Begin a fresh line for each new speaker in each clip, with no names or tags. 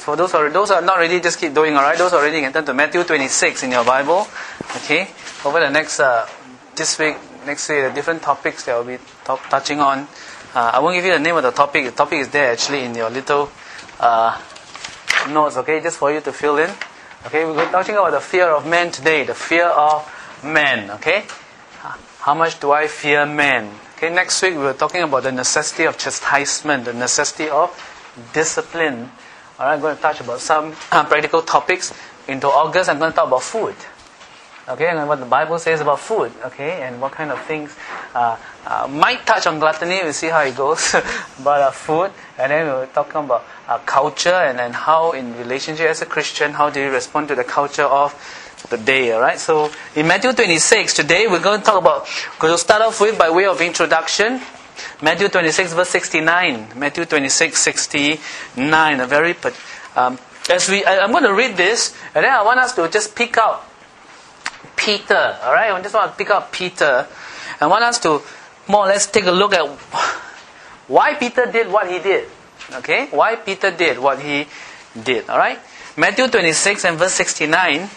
For those who are not ready, just keep doing, alright? Those who are ready, you can turn to Matthew 26 in your Bible. Okay? Over the next, next week, the different topics that we'll be touching on. I won't give you the name of the topic. The topic is there actually in your little notes, okay? Just for you to fill in. Okay, we're talking about the fear of man today. The fear of man, okay? How much do I fear man? Okay, next week we're talking about the necessity of chastisement, the necessity of discipline. Alright, I'm going to touch about some practical topics. Into August, I'm going to talk about food. Okay, and what the Bible says about food. Okay, and what kind of things. Might touch on gluttony, we'll see how it goes. But food, and then we'll talk about culture, and then how in relationship as a Christian, how do you respond to the culture of the day. Alright, so in Matthew 26, today we're going to start off with, by way of introduction, Matthew 26 verse 69. Matthew 26, 69. A very, I'm going to read this, and then I want us to just pick out Peter. Alright, I just want to pick out Peter. I want us to more or less take a look at why Peter did what he did. Okay, why Peter did what he did. Alright, Matthew 26 and verse 69.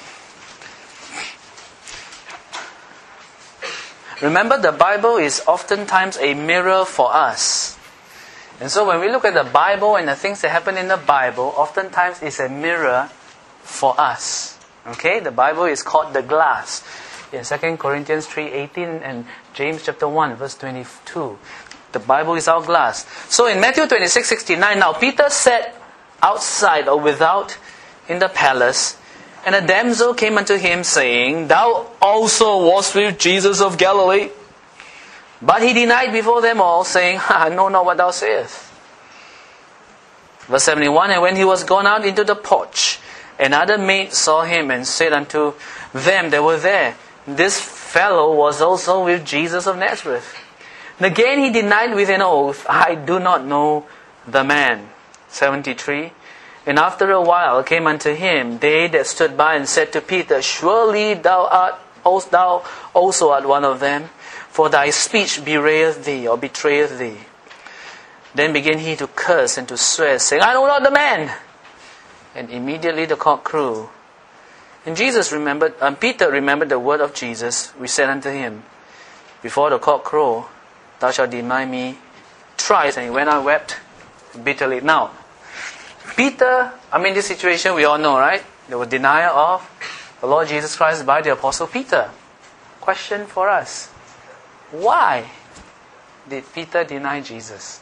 Remember, the Bible is oftentimes a mirror for us. And so when we look at the Bible and the things that happen in the Bible, oftentimes it's a mirror for us. Okay? The Bible is called the glass. In 2 Corinthians 3:18 and James chapter 1 verse 22. The Bible is our glass. So in Matthew 26:69, now Peter sat outside or without in the palace, and a damsel came unto him, saying, Thou also wast with Jesus of Galilee. But he denied before them all, saying, I know not what thou sayest. Verse 71, and when he was gone out into the porch, another maid saw him, and said unto them that were there, This fellow was also with Jesus of Nazareth. And again he denied with an oath, I do not know the man. 73, and after a while came unto him they that stood by, and said to Peter, Surely thou also art one of them, for thy speech bewrayeth thee, or betrayeth thee. Then began he to curse and to swear, saying, I know not the man. And immediately the cock crew. And Peter remembered the word of Jesus, which said unto him, Before the cock crow, thou shalt deny me thrice. And he went out and wept bitterly. Now, Peter, this situation we all know, right? There was denial of the Lord Jesus Christ by the Apostle Peter. Question for us. Why did Peter deny Jesus?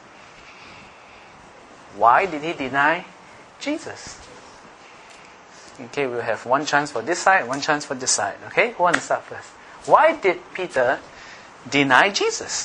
Why did he deny Jesus? Okay, we'll have one chance for this side, one chance for this side. Okay, who wants to start first? Why did Peter deny Jesus?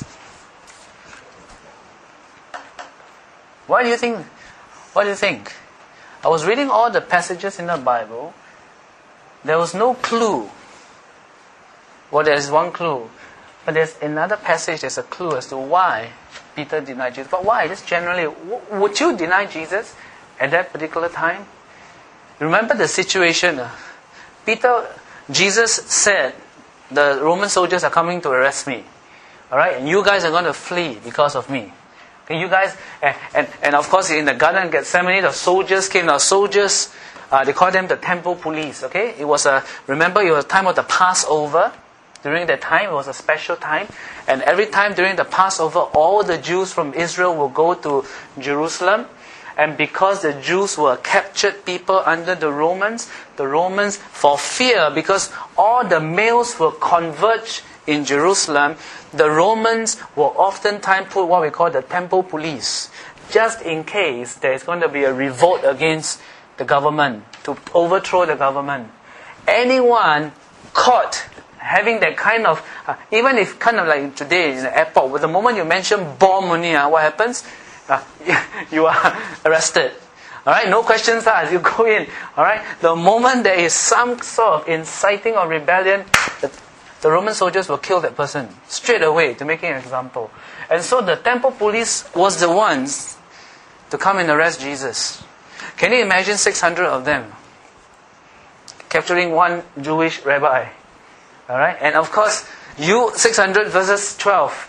What do you think? What do you think? I was reading all the passages in the Bible. There was no clue. Well, there's one clue. But there's another passage, there's a clue as to why Peter denied Jesus. But why? Just generally, would you deny Jesus at that particular time? Remember the situation. Jesus said, the Roman soldiers are coming to arrest me. Alright? And you guys are going to flee because of me. Okay, you guys, and of course in the Garden of Gethsemane, the soldiers came. Now soldiers, they call them the temple police. Okay, it was a time of the Passover. During that time, it was a special time, and every time during the Passover, all the Jews from Israel will go to Jerusalem, and because the Jews were captured people under the Romans, for fear, because all the males will converge in Jerusalem, the Romans will oftentimes put what we call the temple police, just in case there is going to be a revolt against the government, to overthrow the government. Anyone caught having that kind of, even if kind of like today in the airport, with the moment you mention bomb only, what happens? You are arrested. Alright, no questions asked, you go in. Alright, the moment there is some sort of inciting of rebellion, the Roman soldiers will kill that person straight away, to make an example. And so the temple police was the ones to come and arrest Jesus. Can you imagine 600 of them capturing one Jewish rabbi? Alright, and of course, 600 versus 12,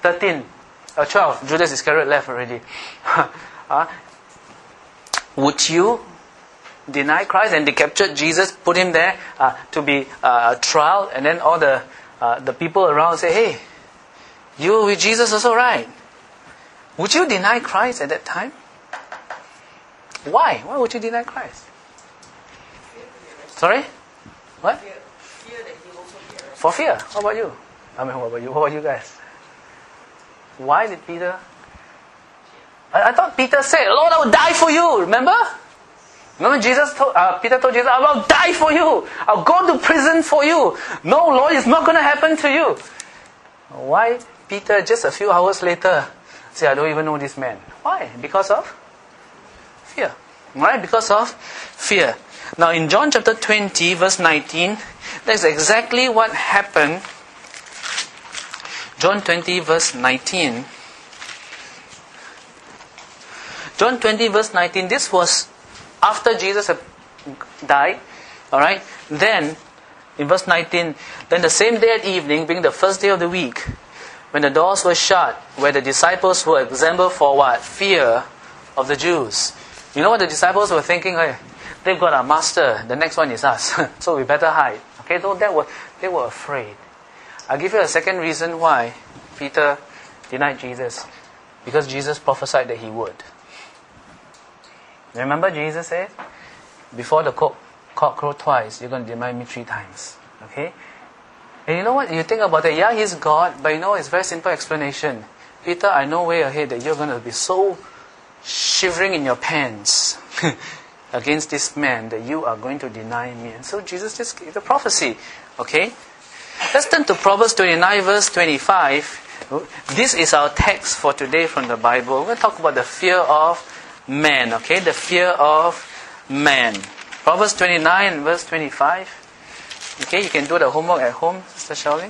Judas Iscariot left already. Would you deny Christ, and they captured Jesus, put him there to be trial, and then all the people around say, hey, you were with Jesus also, right? Would you deny Christ at that time? Why? Why would you deny Christ? Sorry? What?
Fear that he also perished.
For fear. How about you? What about you? What about you guys? Why did Peter? I thought Peter said, Lord, I will die for you. Remember? Remember Peter told Jesus, I will die for you. I'll go to prison for you. No, Lord, it's not going to happen to you. Why Peter, just a few hours later, say, I don't even know this man? Why? Because of fear. Right? Because of fear. Now in John chapter 20, verse 19, that's exactly what happened. John 20, verse 19. John 20, verse 19, this was after Jesus had died. Alright? Then, in verse 19, then the same day at evening, being the first day of the week, when the doors were shut, where the disciples were assembled for what? Fear of the Jews. You know what the disciples were thinking? Hey, they've got our master, the next one is us, so we better hide. Okay, so they were afraid. I'll give you a second reason why Peter denied Jesus. Because Jesus prophesied that he would. Remember Jesus said, before the cock crowed twice, you're going to deny me 3 times. Okay? And you know what? You think about it. Yeah, he's God, but you know, it's a very simple explanation. Peter, I know way ahead that you're going to be so shivering in your pants against this man that you are going to deny me. And so Jesus just gave the prophecy. Okay? Let's turn to Proverbs 29, verse 25. This is our text for today from the Bible. We're going to talk about the fear of man. Okay? The fear of man. Proverbs 29, verse 25. Okay, you can do the homework at home, Sister Shaolin.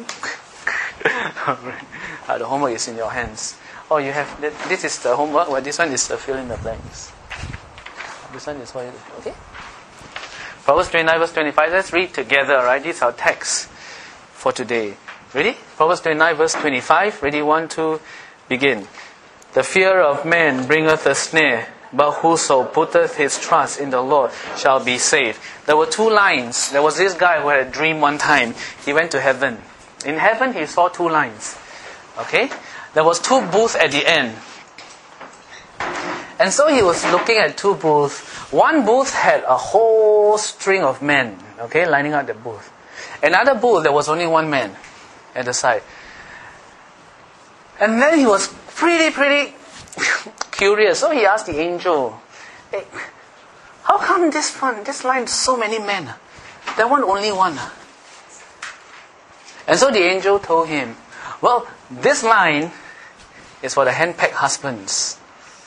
The homework is in your hands. Oh, you have this is the homework. Well, this one is the fill in the blanks. This one is what you do. Okay. Proverbs 29, verse 25. Let's read together. Right, this is our text for today. Ready? Proverbs 29, verse 25. Ready? 1, 2, begin. The fear of man bringeth a snare, but whoso putteth his trust in the Lord shall be saved. There were 2 lines. There was this guy who had a dream one time. He went to heaven. In heaven, he saw 2 lines. Okay? There was 2 booths at the end. And so he was looking at 2 booths. One booth had a whole string of men, okay, lining up the booth. Another booth, there was only 1 man at the side. And then he was pretty curious. So he asked the angel, hey, how come this line so many men? That one only 1. And so the angel told him, well, this line is for the hand-packed husbands.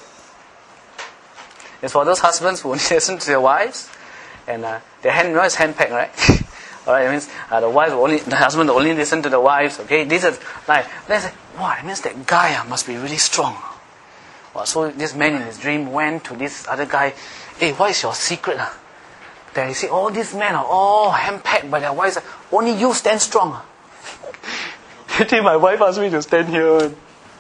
It's for those husbands who only listen to their wives. And their hand, is hand-packed, right? Alright, it means the husband will only listen to the wives. Okay, this is like, let's say, wow, it means that guy must be really strong. Well, so this man in his dream went to this other guy. Hey, what is your secret? Then you see, all these men are all hand-packed by their wives. Only you stand strong. I think my wife asked me to stand here.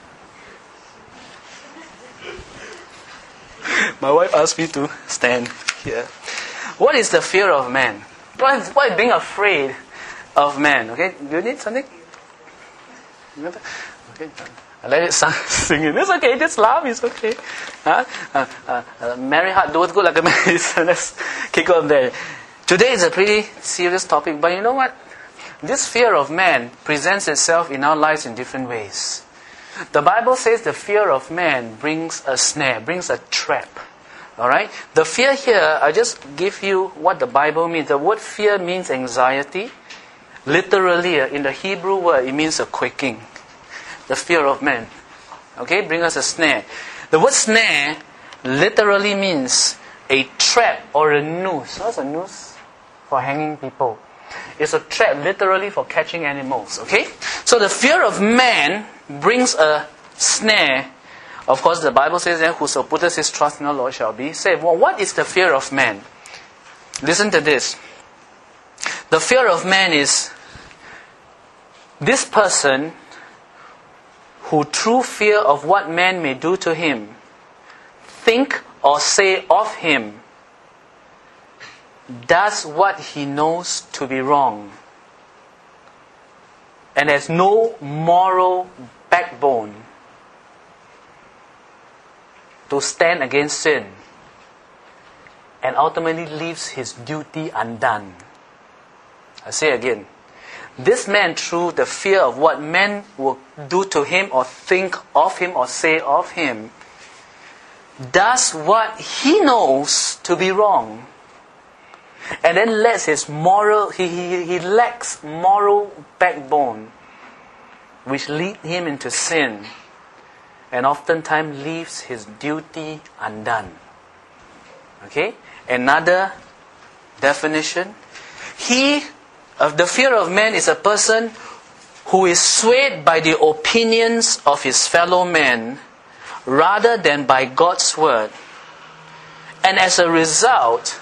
My wife asked me to stand here. What is the fear of man? What is being afraid of man? Okay, do you need something? Remember? Okay, I let it sing it. It's okay, just laugh, it's okay. Merry heart doeth good like a medicine. Let's kick off there. Today is a pretty serious topic, but you know what? This fear of man presents itself in our lives in different ways. The Bible says the fear of man brings a snare, brings a trap. Alright? The fear here, I just give you what the Bible means. The word fear means anxiety. Literally, in the Hebrew word, it means a quaking. The fear of man. Okay? Bring us a snare. The word snare literally means a trap or a noose. What's a noose? For hanging people. It's a trap literally for catching animals. Okay? So the fear of man brings a snare. Of course, the Bible says that whoso putteth his trust in the Lord shall be saved. Well, what is the fear of man? Listen to this. The fear of man is this person who, through fear of what man may do to him, think or say of him, does what he knows to be wrong and has no moral backbone to stand against sin, and ultimately leaves his duty undone. I say again, this man, through the fear of what men will do to him or think of him or say of him, does what he knows to be wrong, and then lets his moral, he lacks moral backbone, which lead him into sin, and oftentimes leaves his duty undone. Okay? Another definition. The fear of man is a person who is swayed by the opinions of his fellow men rather than by God's word. And as a result,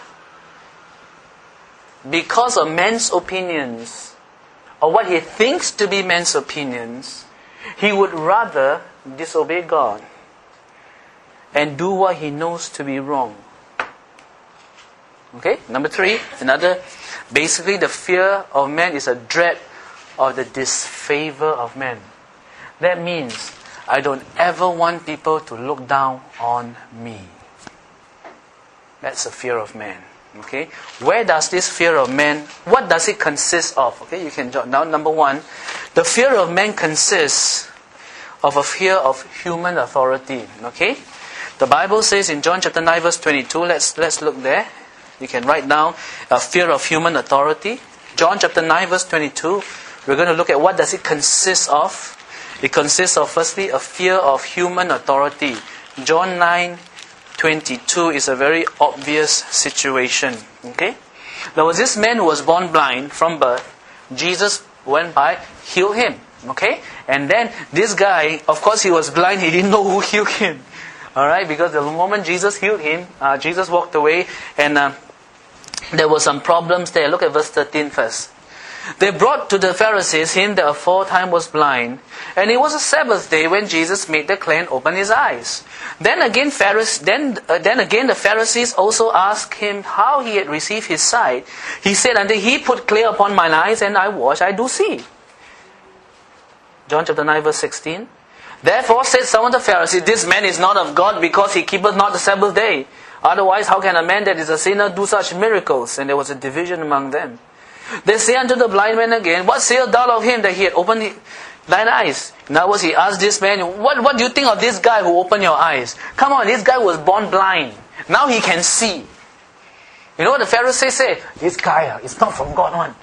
because of man's opinions, or what he thinks to be man's opinions, he would rather disobey God and do what he knows to be wrong. Okay, number 3, basically the fear of man is a dread of the disfavor of men. That means I don't ever want people to look down on me. That's a fear of man. Okay, where does this fear of man, what does it consist of? Okay, you can jot down. Number 1, the fear of man consists of a fear of human authority. Okay, the Bible says in John chapter 9 verse 22. Let's look there. You can write down a fear of human authority. John chapter 9 verse 22. We're going to look at what does it consist of. It consists of, firstly, a fear of human authority. John 9:22 is a very obvious situation. Okay, there was this man who was born blind from birth. Jesus went by, healed him. Okay, and then this guy, of course, he was blind. He didn't know who healed him. All right, because the moment Jesus healed him, Jesus walked away, and there were some problems there. Look at verse 13 first. They brought to the Pharisees him that aforetime was blind, and it was a Sabbath day when Jesus made the clay and opened his eyes. Then again the Pharisees also asked him how he had received his sight. He said, until he put clay upon mine eyes, and I wash, I do see. John chapter 9 verse 16. Therefore said some of the Pharisees, this man is not of God, because he keepeth not the Sabbath day. Otherwise, how can a man that is a sinner do such miracles? And there was a division among them. They say unto the blind man again, what sayest thou of him that he had opened thine eyes? In other words, he asked this man, what do you think of this guy who opened your eyes? Come on, this guy was born blind. Now he can see. You know what the Pharisees say? This guy, it's not from God one.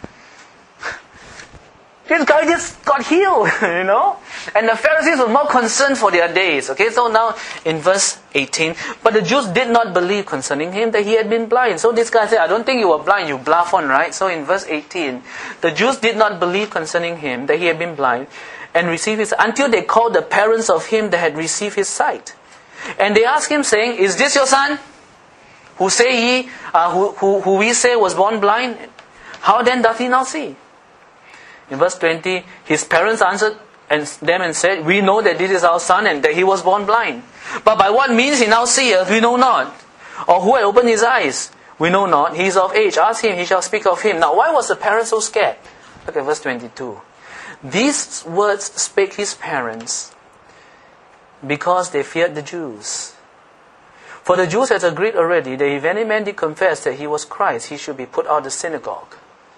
This guy just got healed, you know. And the Pharisees were more concerned for their days. Okay, so now in verse 18, but the Jews did not believe concerning him that he had been blind. So this guy said, I don't think you were blind, you bluff on, right? So in verse 18, the Jews did not believe concerning him that he had been blind and received his, until they called the parents of him that had received his sight. And they asked him, saying, is this your son? Who say ye, who we say was born blind? How then doth he now see? In verse 20, his parents answered them and said, we know that this is our son and that he was born blind. But by what means he now seeth, we know not. Or who had opened his eyes, we know not. He is of age. Ask him, he shall speak of him. Now why was the parents so scared? Look at verse 22. These words spake his parents because they feared the Jews. For the Jews had agreed already that if any man did confess that he was Christ, he should be put out of the synagogue.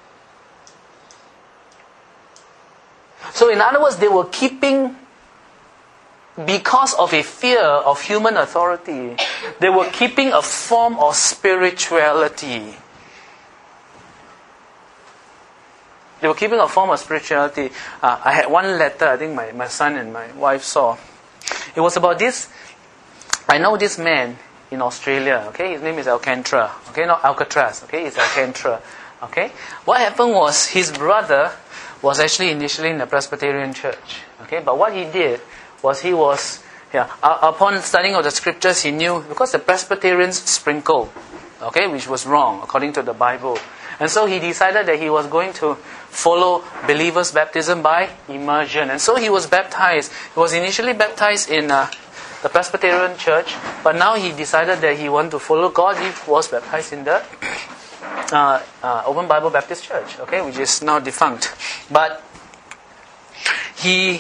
So in other words, they were keeping, because of a fear of human authority, they were keeping a form of spirituality. They were keeping a form of spirituality. I had one letter, I think my son and my wife saw. It was about this. I know this man in Australia. Okay, his name is Alcantara. Okay, not Alcatraz. Okay, it's Alcantara. Okay, what happened was his brother was actually initially in the Presbyterian church. Okay, but what he did was upon studying of the scriptures, he knew, because the Presbyterians sprinkle, okay, which was wrong according to the Bible. And so he decided that he was going to follow believers' baptism by immersion. And so he was baptized. He was initially baptized in the Presbyterian church, but now he decided that he wanted to follow God. He was baptized in the Open Bible Baptist Church, okay, which is now defunct. But in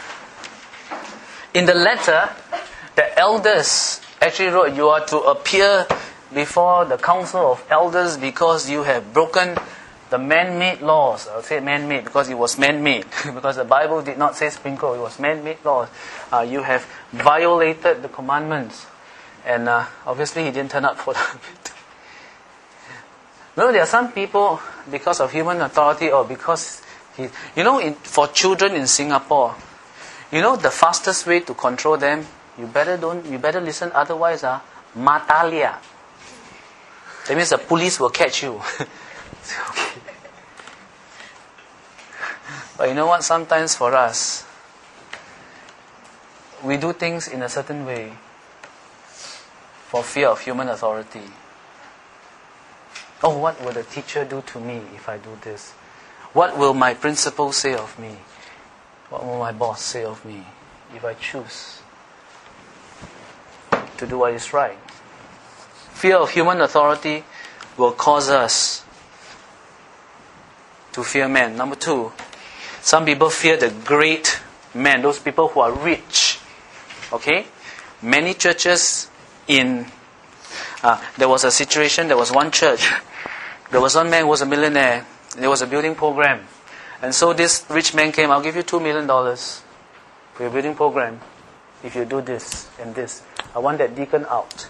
the letter, the elders actually wrote, you are to appear before the council of elders because you have broken the man-made laws. I'll say man-made because it was man-made. Because the Bible did not say sprinkle, it was man-made laws. You have violated the commandments. And obviously he didn't turn up for that. There are some people, because of human authority or because for children in Singapore, the fastest way to control them, you better listen, otherwise matalia. That means the police will catch you. Okay. But you know what? Sometimes for us, we do things in a certain way for fear of human authority. Oh, what will the teacher do to me if I do this? What will my principal say of me? What will my boss say of me if I choose to do what is right? Fear of human authority will cause us to fear men. Number 2, some people fear the great men, those people who are rich. Okay? Many churches there was a situation, there was one church, there was one man who was a millionaire, there was a building program. And so this rich man came, I'll give you $2 million for your building program if you do this and this. I want that deacon out.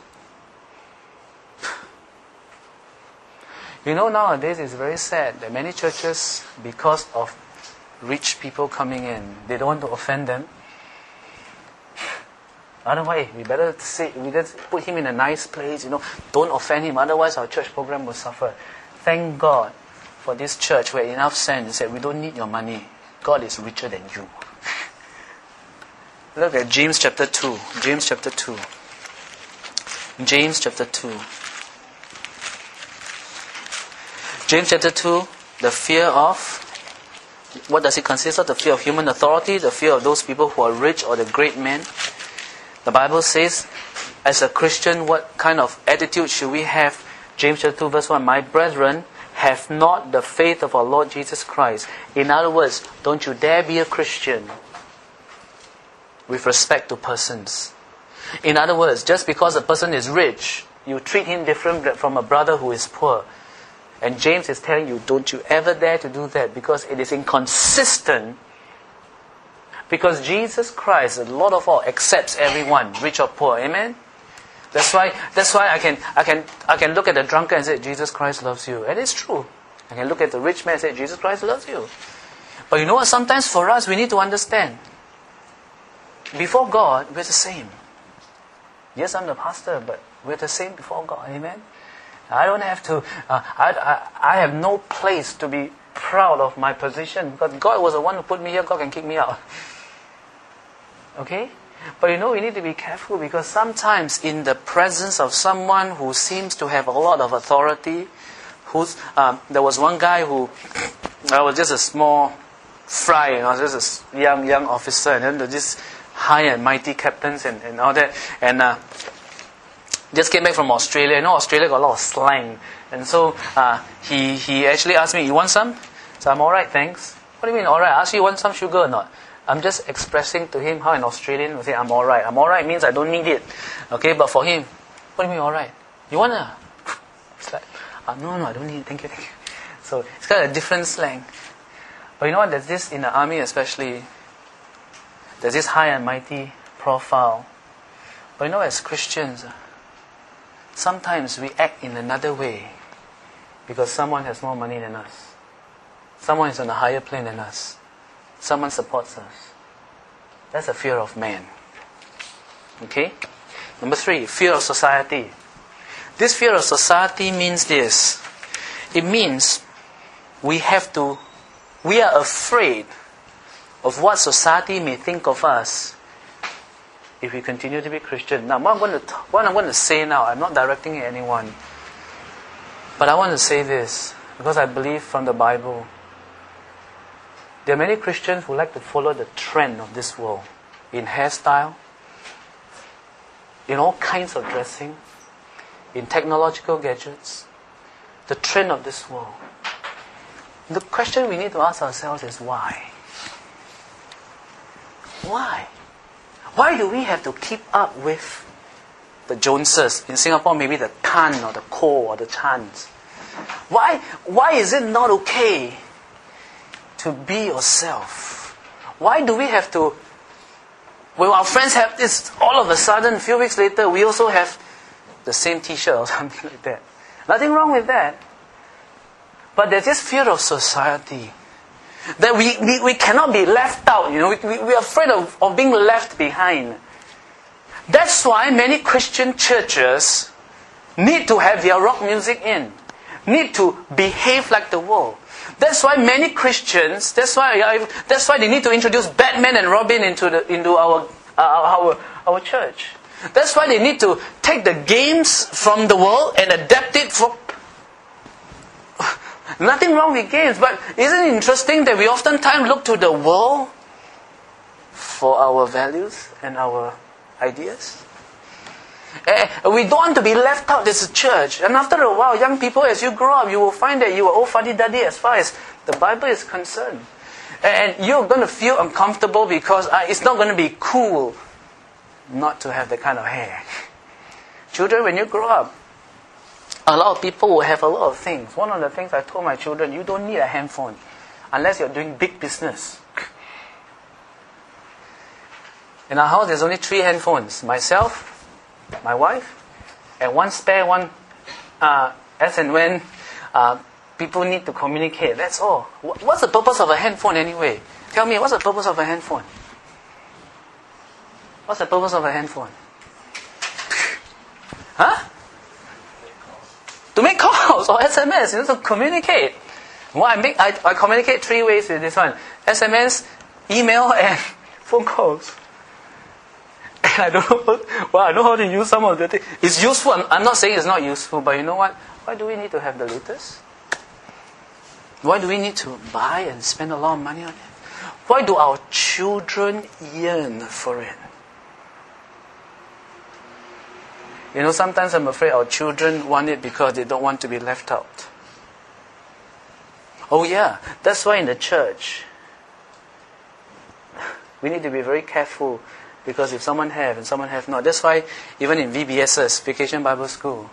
Nowadays it's very sad that many churches, because of rich people coming in, they don't want to offend them. Otherwise, we better put him in a nice place, don't offend him, otherwise our church program will suffer. Thank God for this church where enough sense said, we don't need your money. God is richer than you. Look at James chapter 2. James chapter 2. James chapter 2. James chapter 2, the fear of, what does it consist of? The fear of human authority, the fear of those people who are rich or the great men. The Bible says, as a Christian, what kind of attitude should we have? James chapter 2 verse 1, my brethren, have not the faith of our Lord Jesus Christ. In other words, don't you dare be a Christian with respect to persons. In other words, just because a person is rich, you treat him different from a brother who is poor. And James is telling you, don't you ever dare to do that, because it is inconsistent. Because Jesus Christ, the Lord of all, accepts everyone, rich or poor. Amen? That's why I can look at the drunkard and say, Jesus Christ loves you. And it's true. I can look at the rich man and say, Jesus Christ loves you. But you know what? Sometimes for us, we need to understand. Before God, we're the same. Yes, I'm the pastor, but we're the same before God. Amen? I don't have to, I have no place to be proud of my position, because God was the one who put me here. God can kick me out. Okay? But we need to be careful, because sometimes in the presence of someone who seems to have a lot of authority, there was one guy who was just a small fry, just a young officer, and then this high and mighty captains and all that, and just came back from Australia. Australia got a lot of slang, and so he actually asked me, you want some? So I'm alright, thanks. What do you mean alright? I asked you, want some sugar or not? I'm just expressing to him how an Australian will say, I'm alright. I'm alright means I don't need it. Okay, but for him, what do you mean alright? You want to? It's like, no, I don't need it. Thank you. So it's kind of a different slang. But you know what? There's this in the army especially. There's this high and mighty profile. But as Christians, sometimes we act in another way because someone has more money than us. Someone is on a higher plane than us. Someone supports us. That's a fear of man. Okay? Number 3, fear of society. This fear of society means this. It means we are afraid of what society may think of us if we continue to be Christian. Now, what I'm going to say now, I'm not directing at anyone. But I want to say this, because I believe from the Bible, there are many Christians who like to follow the trend of this world in hairstyle, in all kinds of dressing, in technological gadgets. the trend of this world. The question we need to ask ourselves is why? Why? Why do we have to keep up with the Joneses? In Singapore, maybe the Tan or the Ko or the Chans. Why is it not okay to be yourself? Why do we have to... When our friends have this, all of a sudden, a few weeks later, we also have the same t-shirt or something like that. Nothing wrong with that. But there's this fear of society. That we cannot be left out. We're afraid of being left behind. That's why many Christian churches need to have their rock music in. Need to behave like the world. That's why many Christians, that's why they need to introduce Batman and Robin into our church. That's why they need to take the games from the world and adapt it for... Nothing wrong with games, but isn't it interesting that we oftentimes look to the world for our values and our ideas? We don't want to be left out as a church. And after a while, young people, as you grow up, you will find that you are all fuddy-duddy as far as the Bible is concerned. And you're going to feel uncomfortable because it's not going to be cool not to have that kind of hair. Children, when you grow up, a lot of people will have a lot of things. One of the things I told my children, you don't need a handphone unless you're doing big business. In our house, there's only 3 handphones. Myself, my wife, and one spare one as and when people need to communicate. That's all. What's the purpose of a handphone anyway? Tell me, what's the purpose of a handphone? What's the purpose of a handphone? Huh? To make calls or SMS, to communicate. Well, I communicate 3 ways with this one: SMS, email, and phone calls. And I don't know. Well, I know how to use some of the things. It's useful. I'm not saying it's not useful, but you know what? Why do we need to have the latest? Why do we need to buy and spend a lot of money on it? Why do our children yearn for it? Sometimes I'm afraid our children want it because they don't want to be left out. Oh yeah, that's why in the church, we need to be very careful, because if someone have and someone have not. That's why even in VBSs, Vacation Bible School,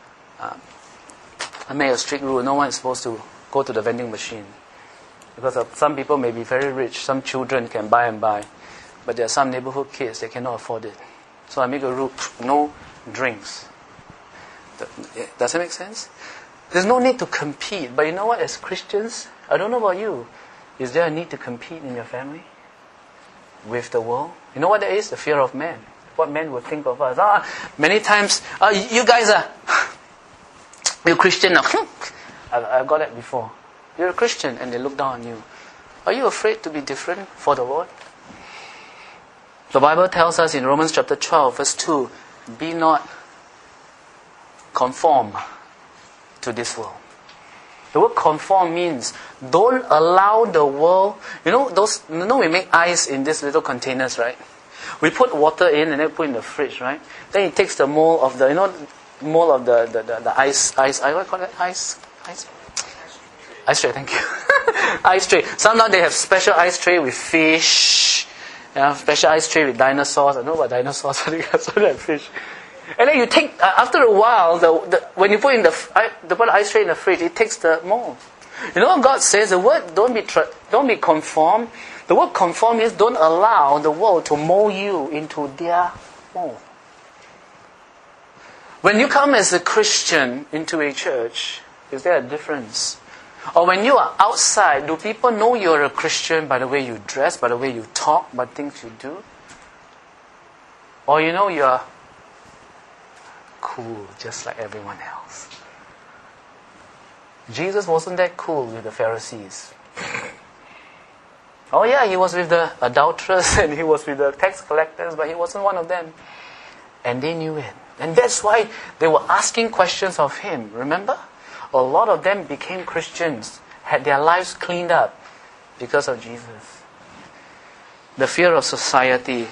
I made a strict rule: no one is supposed to go to the vending machine. Because some people may be very rich, some children can buy and buy, but there are some neighborhood kids that cannot afford it. So I make a rule: no drinks. Does it make sense? There's no need to compete. But you know what, as Christians, I don't know about you, is there a need to compete in your family with the world? You know what that is? The fear of man. What men will think of us. Many times, you guys are, you're Christian now. I've got that before. You're a Christian and they look down on you. Are you afraid to be different for the Lord? The Bible tells us in Romans chapter 12, verse 2, be not conform to this world. The word conform means don't allow the world. We make ice in these little containers, right? We put water in and then put in the fridge, right? Then it takes the mold of the, the ice. I what call it? Ice tray. Thank you. Ice tray. Sometimes they have special ice tray with fish. Special ice tray with dinosaurs. I know about dinosaurs. Fish. And then you take, after a while, when you put in the ice tray in the fridge, it takes the mold. You know what God says? The word don't be conformed. The word conform is don't allow the world to mold you into their mold. When you come as a Christian into a church, is there a difference? Or when you are outside, do people know you're a Christian by the way you dress, by the way you talk, by things you do? Or you're cool, just like everyone else. Jesus wasn't that cool with the Pharisees. Oh yeah, he was with the adulterers and he was with the tax collectors, but he wasn't one of them. And they knew it. And that's why they were asking questions of him. Remember? A lot of them became Christians, had their lives cleaned up because of Jesus. The fear of society.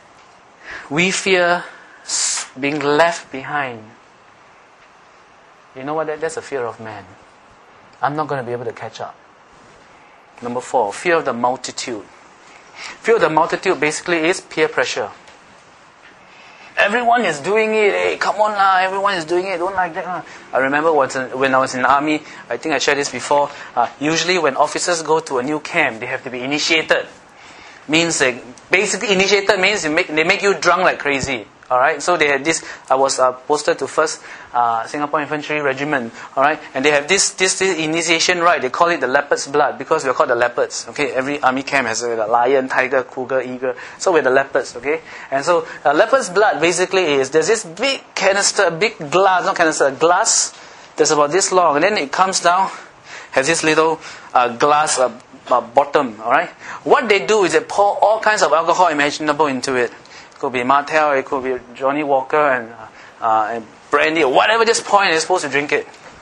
We fear being left behind. You know what? That's a fear of man. I'm not going to be able to catch up. Number 4, fear of the multitude. Fear of the multitude basically is peer pressure. Everyone is doing it. Hey, come on lah! Everyone is doing it. Don't like that. I remember when I was in the army. I think I shared this before. Usually, when officers go to a new camp, they have to be initiated. Means basically initiated means they make you drunk like crazy. All right. So they had this. I was posted to 1st Singapore Infantry Regiment. All right. And they have this initiation rite. They call it the leopard's blood because we're called the leopards. Okay. Every army camp has a lion, tiger, cougar, eagle. So we're the leopards. Okay. And so leopard's blood basically is there's this big canister, glass that's about this long, and then it comes down, has this little glass bottom. All right. What they do is they pour all kinds of alcohol imaginable into it. It could be Martell, it could be Johnny Walker and brandy or whatever. Just pour in, they're supposed to drink it.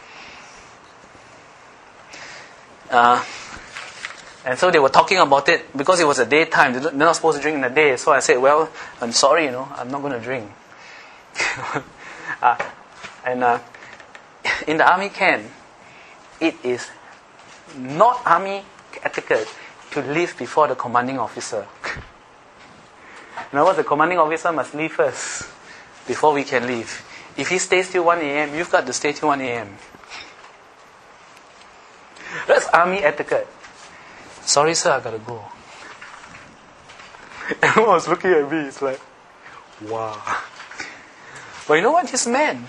And so they were talking about it because it was a daytime. They're not supposed to drink in the day. So I said, well, I'm sorry, I'm not going to drink. In the army camp, it is not army etiquette to leave before the commanding officer. In other words, the commanding officer must leave first before we can leave. If he stays till 1 a.m., you've got to stay till 1 a.m. That's army etiquette. Sorry, sir, I got to go. Everyone was looking at me. It's like, wow. But you know what? He's man.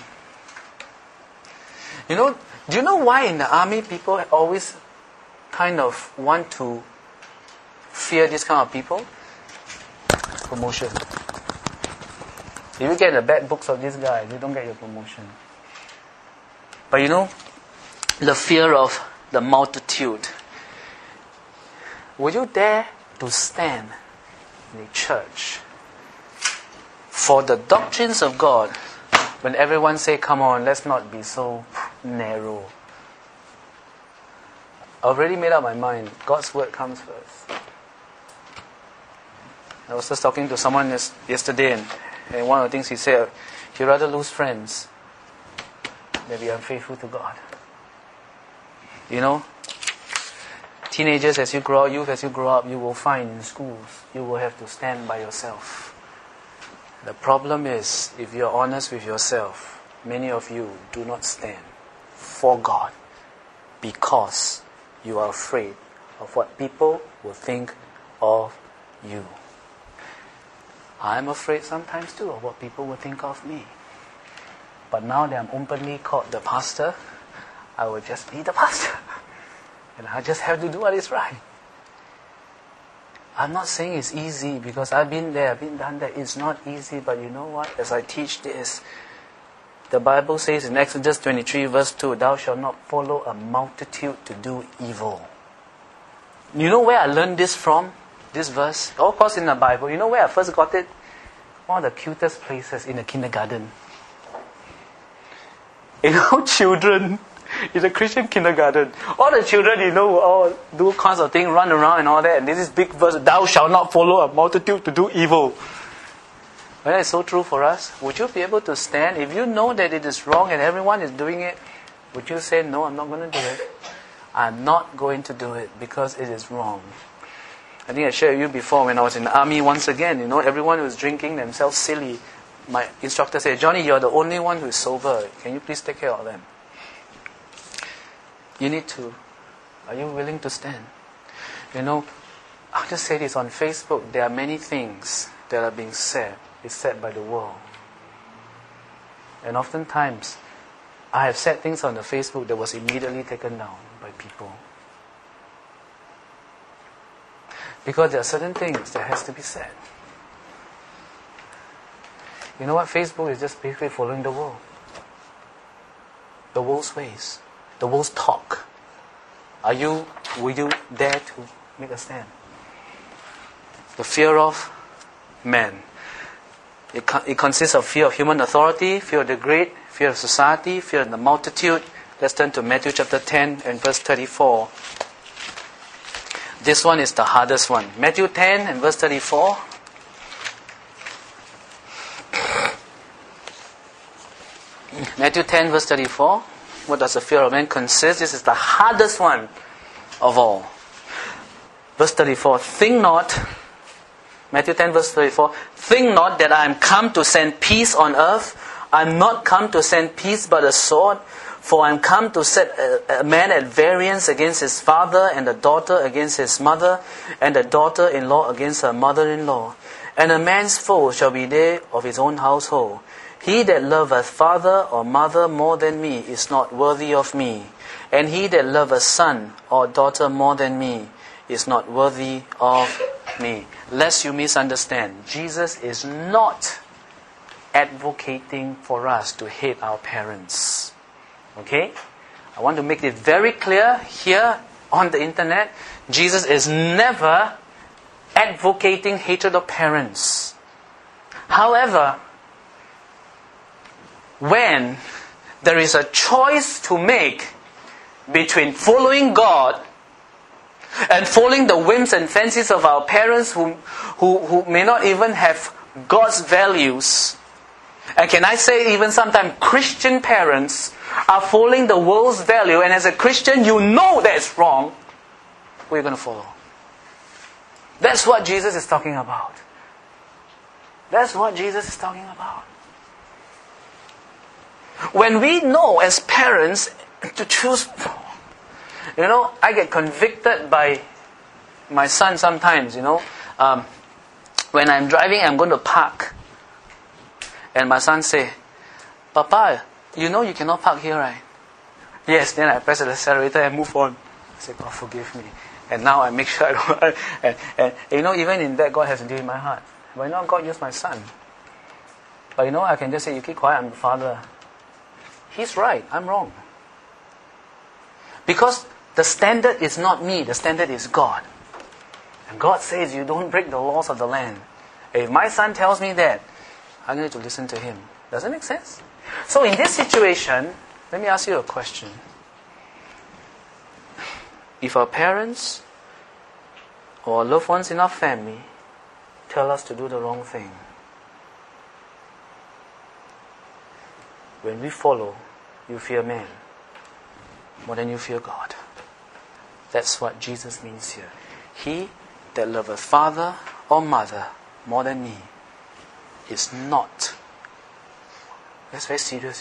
Do you know why in the army people always kind of want to fear this kind of people? Promotion. If you get the bad books of this guy, you don't get your promotion. But the fear of the multitude. Would you dare to stand in a church for the doctrines of God when everyone say, come on, let's not be so narrow? I've already made up my mind. God's word comes first. I was just talking to someone yesterday, and one of the things he said, he'd rather lose friends than be unfaithful to God. Teenagers as you grow up, youth as you grow up, you will find in schools, you will have to stand by yourself. The problem is, if you're honest with yourself, many of you do not stand for God because you are afraid of what people will think of you. I'm afraid sometimes too of what people will think of me. But now that I'm openly called the pastor, I will just be the pastor. And I just have to do what is right. I'm not saying it's easy because I've been there, I've been done that. It's not easy, but you know what? As I teach this, the Bible says in Exodus 23 verse 2, thou shalt not follow a multitude to do evil. You know where I learned this from? This verse? Of course in the Bible. You know where I first got it? One of the cutest places in the kindergarten. Children in a Christian kindergarten. All the children, will all do kinds of things, run around and all that. And this is big verse, thou shalt not follow a multitude to do evil. Well, that is so true for us. Would you be able to stand? If you know that it is wrong and everyone is doing it, would you say, no, I'm not going to do it? I'm not going to do it because it is wrong. I think I shared with you before when I was in the army once again, everyone was drinking themselves silly. My instructor said, Johnny, you're the only one who is sober. Can you please take care of them? You need to. Are you willing to stand? I'll just say this on Facebook. There are many things that are being said. It's said by the world. And oftentimes, I have said things on the Facebook that was immediately taken down by people. Because there are certain things that has to be said. You know what? Facebook is just basically following the world. The world's ways. The world's talk. Will you dare to make a stand? The fear of man. It consists of fear of human authority, fear of the great, fear of society, fear of the multitude. Let's turn to Matthew chapter 10 and verse 34. This one is the hardest one. Matthew 10 and verse 34. Matthew 10 verse 34. What does the fear of man consist? This is the hardest one of all. Verse 34, think not, Matthew 10 verse 34, think not that I am come to send peace on earth. I am not come to send peace but a sword. For I am come to set a man at variance against his father, and a daughter against his mother, and a daughter-in-law against her mother-in-law. And a man's foe shall be they of his own household. He that loveth father or mother more than me is not worthy of me. And he that loveth son or daughter more than me is not worthy of me. Lest you misunderstand, Jesus is not advocating for us to hate our parents. Okay? I want to make it very clear here on the internet. Jesus is never advocating hatred of parents. However, when there is a choice to make between following God and following the whims and fancies of our parents who may not even have God's values, and can I say even sometimes Christian parents are following the world's value, and as a Christian you know that's wrong, we're going to follow. That's what Jesus is talking about. That's what Jesus is talking about. When we know as parents to choose, I get convicted by my son sometimes, when I'm driving, I'm going to park. And my son say, Papa, you know you cannot park here, right? Yes, then I press the accelerator and move on. I say, God forgive me. And now I make sure I don't. And even in that, God has to deal with my heart. But God used my son. But I can just say, you keep quiet, I'm the father. He's right, I'm wrong. Because the standard is not me, the standard is God. And God says you don't break the laws of the land. If my son tells me that, I'm going to listen to him. Does it make sense? So in this situation, let me ask you a question. If our parents or loved ones in our family tell us to do the wrong thing, when we follow, you fear man more than you fear God. That's what Jesus means here. He that loveth father or mother more than me is not. That's very serious,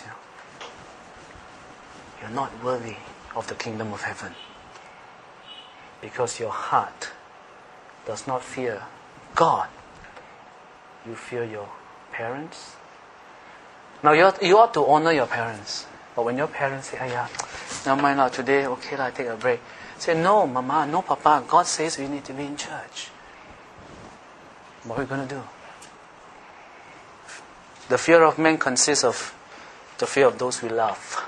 You're not worthy of the kingdom of heaven. Because your heart does not fear God. You fear your parents. Now you ought to honor your parents. But when your parents say, never mind lah, today, okay lah, take a break. Say, no, Mama, no, Papa, God says we need to be in church. What are we going to do? The fear of man consists of the fear of those we love.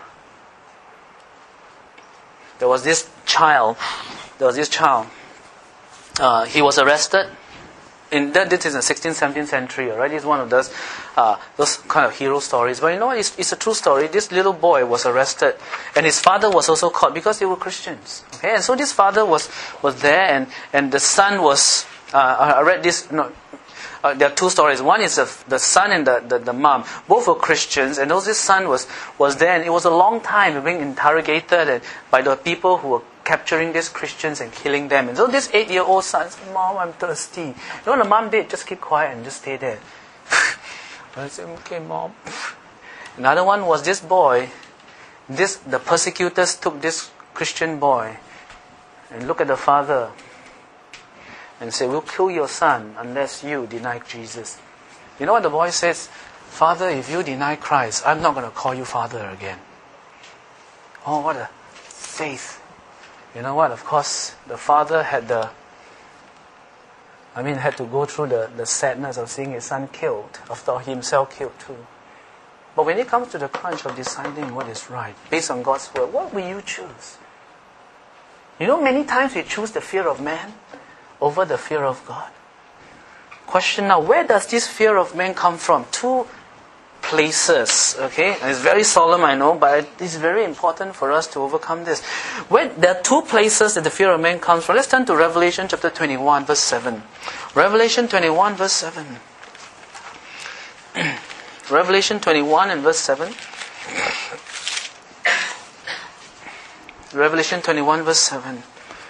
There was this child. He was arrested. This is in the 16th, 17th century, right? It's one of those kind of hero stories. But it's a true story. This little boy was arrested, and his father was also caught because they were Christians. Okay, and so this father was there, and the son was. I read this. There are two stories. One is the son and the mom. Both were Christians, and this son was there, and it was a long time being interrogated by the people who were capturing these Christians and killing them. And so this 8-year-old son said, Mom, I'm thirsty. The mom did? Just keep quiet and just stay there. I said, okay, Mom. Another one was this boy. The persecutors took this Christian boy and looked at the father and said, we'll kill your son unless you deny Jesus. You know what the boy says? Father, if you deny Christ, I'm not going to call you father again. Oh, what a faith. You know what? Of course, the father had to go through the sadness of seeing his son killed, after himself killed too. But when it comes to the crunch of deciding what is right, based on God's word, what will you choose? Many times we choose the fear of man over the fear of God. Question now, where does this fear of man come from? Two places, okay? And it's very solemn, I know, but it's very important for us to overcome this. There are two places that the fear of man comes from. Let's turn to Revelation chapter 21, verse 7. Revelation 21, verse 7. Revelation 21 and verse 7. Revelation 21 verse 7.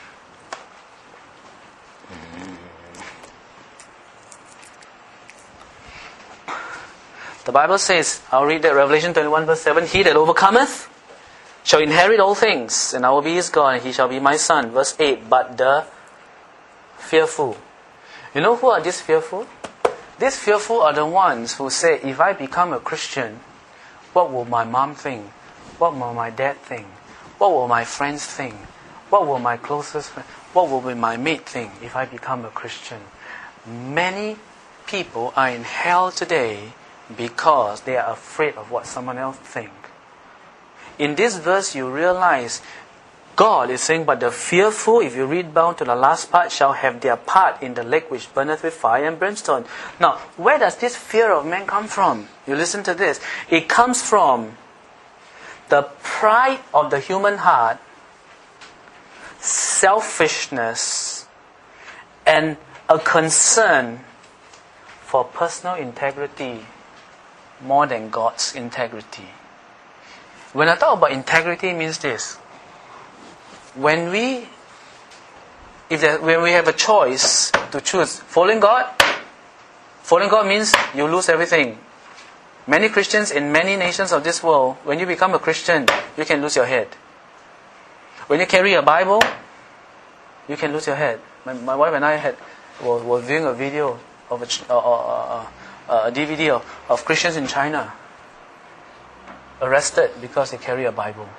The Bible says, I'll read that, Revelation 21 verse 7, He that overcometh shall inherit all things, and I will be his God, and he shall be my son. Verse 8, but the fearful. You know who are these fearful? These fearful are the ones who say, if I become a Christian, what will my mom think? What will my dad think? What will my friends think? What will my closest friend, what will my mate think if I become a Christian? Many people are in hell today because they are afraid of what someone else thinks. In this verse you realize God is saying, but the fearful, if you read down to the last part, shall have their part in the lake which burneth with fire and brimstone. Now, where does this fear of man come from? You listen to this. It comes from the pride of the human heart, selfishness, and a concern for personal integrity more than God's integrity. When I talk about integrity, it means this. When we have a choice to choose following God means you lose everything. Many Christians in many nations of this world, when you become a Christian, you can lose your head. When you carry a Bible, you can lose your head. My wife and I were viewing a video of a DVD of Christians in China arrested because they carry a Bible.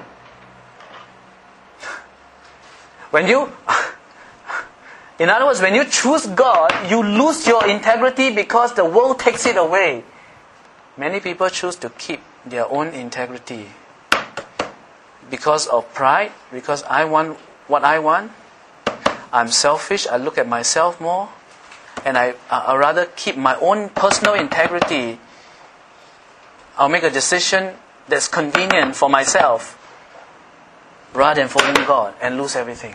In other words, when you choose God, you lose your integrity because the world takes it away. Many people choose to keep their own integrity because of pride, because I want what I want. I'm selfish, I look at myself more, and I'd rather keep my own personal integrity. I'll make a decision that's convenient for myself rather than following God and lose everything.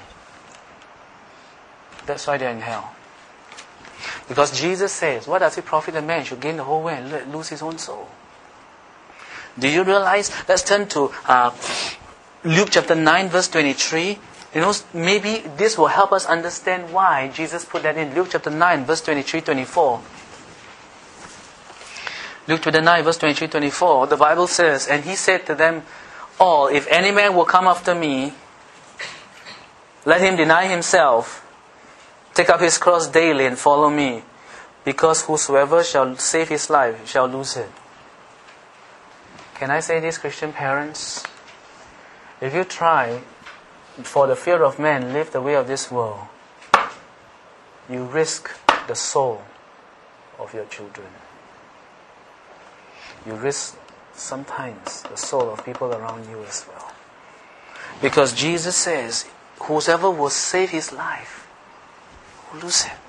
That's why they're in hell. Because Jesus says, what does it profit a man should gain the whole world and lose his own soul? Do you realize? Let's turn to Luke chapter 9 verse 23. You know, maybe this will help us understand why Jesus put that in. Luke chapter 9 verse 23-24. Luke chapter 9 verse 23-24. The Bible says, and he said to them all, if any man will come after me, let him deny himself, take up his cross daily and follow me. Because whosoever shall save his life shall lose it. Can I say this, Christian parents? If you try, for the fear of man, live the way of this world, you risk the soul of your children. You risk sometimes the soul of people around you as well. Because Jesus says, whosoever will save his life will lose it.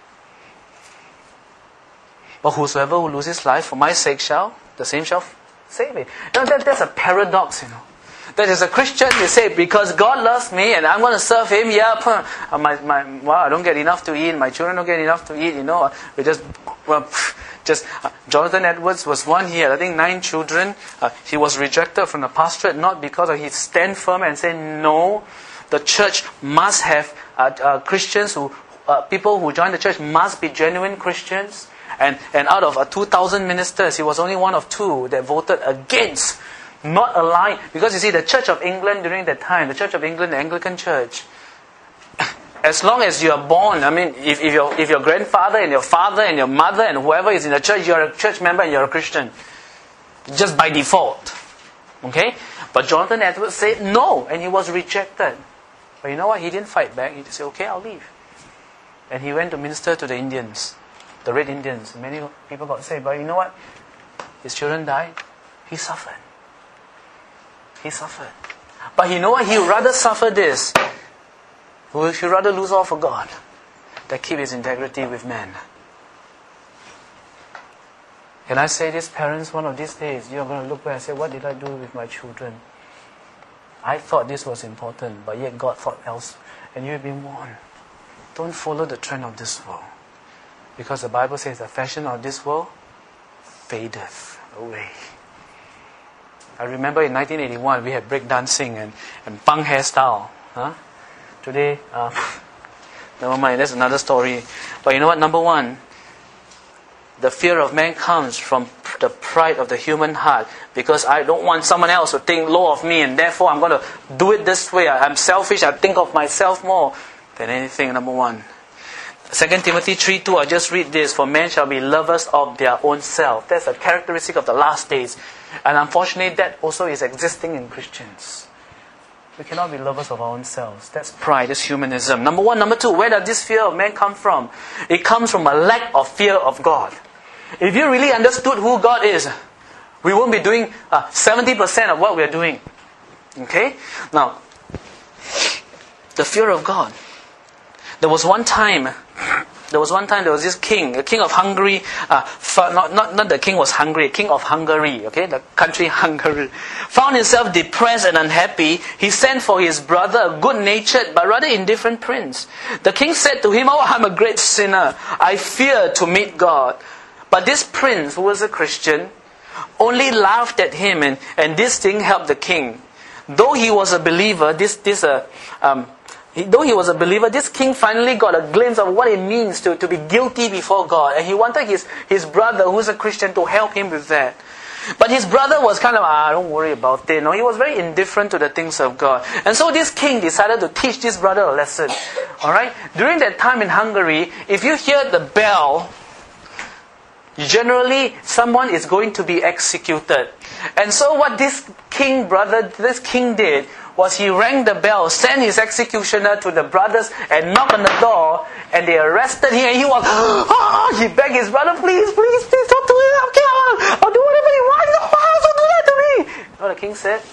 But whosoever will lose his life for my sake the same shall save it. Now that's a paradox, you know. That as a Christian, you say, because God loves me and I'm going to serve Him, I don't get enough to eat, my children don't get enough to eat, you know. We Jonathan Edwards was one. He had, I think, 9 children. He was rejected from the pastorate, not because of his stand firm and say, no, the church must have Christians people who join the church must be genuine Christians. And out of 2,000 ministers, he was only one of 2 that voted against, not aligned. Because you see, the Church of England during that time, the Church of England, the Anglican Church, as long as you are born, I mean, if your grandfather and your father and your mother and whoever is in the church, you're a church member and you're a Christian. Just by default. Okay? But Jonathan Edwards said no, and he was rejected. But you know what? He didn't fight back. He just said, okay, I'll leave. And he went to minister to the Indians, the Red Indians. Many people got saved. But you know what? His children died. He suffered. He suffered. But you know what? He would rather suffer this. He would rather lose all for God than keep his integrity with man. Can I say this, parents? One of these days, you're going to look back and say, what did I do with my children? I thought this was important, but yet God thought else. And you've been warned. Don't follow the trend of this world. Because the Bible says the fashion of this world fadeth away. I remember in 1981 we had breakdancing and punk hairstyle. Huh? Today, never mind, that's another story. But you know what? Number one, the fear of man comes from the pride of the human heart, because I don't want someone else to think low of me, and therefore I'm going to do it this way. I'm selfish. I think of myself more than anything. Number one. 2 Timothy 3:2, I just read this. For men shall be lovers of their own self. That's a characteristic of the last days. And unfortunately, that also is existing in Christians. We cannot be lovers of our own selves. That's pride, that's humanism. Number one. Number two, where does this fear of man come from? It comes from a lack of fear of God. If you really understood who God is, we won't be doing 70% of what we are doing. Okay? Now, the fear of God. There was one time there was this king, the king of Hungary, not the king was hungry, king of Hungary, okay, the country Hungary, found himself depressed and unhappy. He sent for his brother, a good-natured but rather indifferent prince. The king said to him, "Oh, I'm a great sinner. I fear to meet God." But this prince, who was a Christian, only laughed at him, and this thing helped the king. Though he was a believer, this king finally got a glimpse of what it means to be guilty before God. And he wanted his brother, who's a Christian, to help him with that. But his brother was kind of, don't worry about it. No, he was very indifferent to the things of God. And so this king decided to teach this brother a lesson. Alright? During that time in Hungary, if you hear the bell, generally someone is going to be executed. And so what this king did was he rang the bell, sent his executioner to the brothers and knocked on the door, and they arrested him, and he was, he begged his brother, please, talk to him, okay, I'll do whatever you want, don't do that to me. You know what the king said?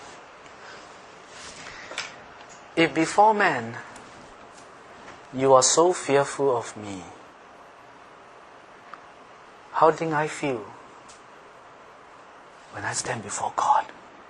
If before man, you are so fearful of me, how think I feel when I stand before God?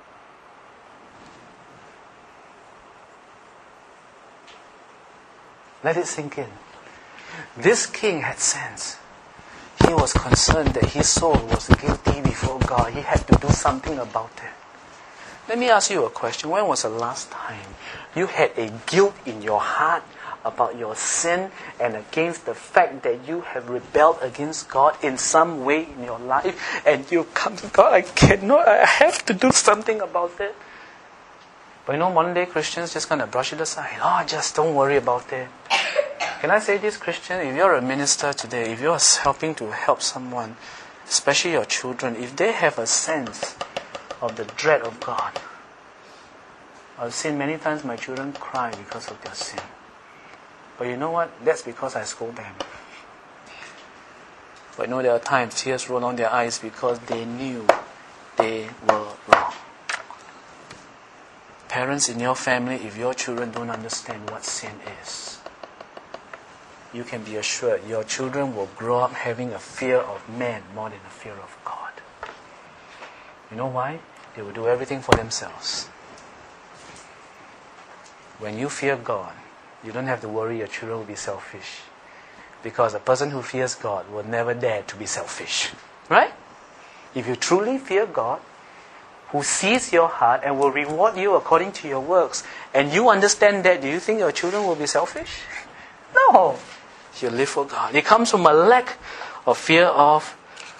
Let it sink in. This king had sense. He was concerned that his soul was guilty before God. He had to do something about it. Let me ask you a question. When was the last time you had a guilt in your heart about your sin and against the fact that you have rebelled against God in some way in your life, and you come to God, I have to do something about it? But you know, modern day Christians just kind of brush it aside. Just don't worry about it. Can I say this, Christian? If you're a minister today, if you're helping to help someone, especially your children, if they have a sense of the dread of God, I've seen many times my children cry because of their sin. But you know what? That's because I scold them. But you know, there are times tears roll down their eyes because they knew they were wrong. Parents in your family, if your children don't understand what sin is, you can be assured your children will grow up having a fear of man more than a fear of God. You know why? They will do everything for themselves. When you fear God, you don't have to worry your children will be selfish. Because a person who fears God will never dare to be selfish. Right? If you truly fear God, who sees your heart and will reward you according to your works, and you understand that, do you think your children will be selfish? No. You live for God. It comes from a lack of fear of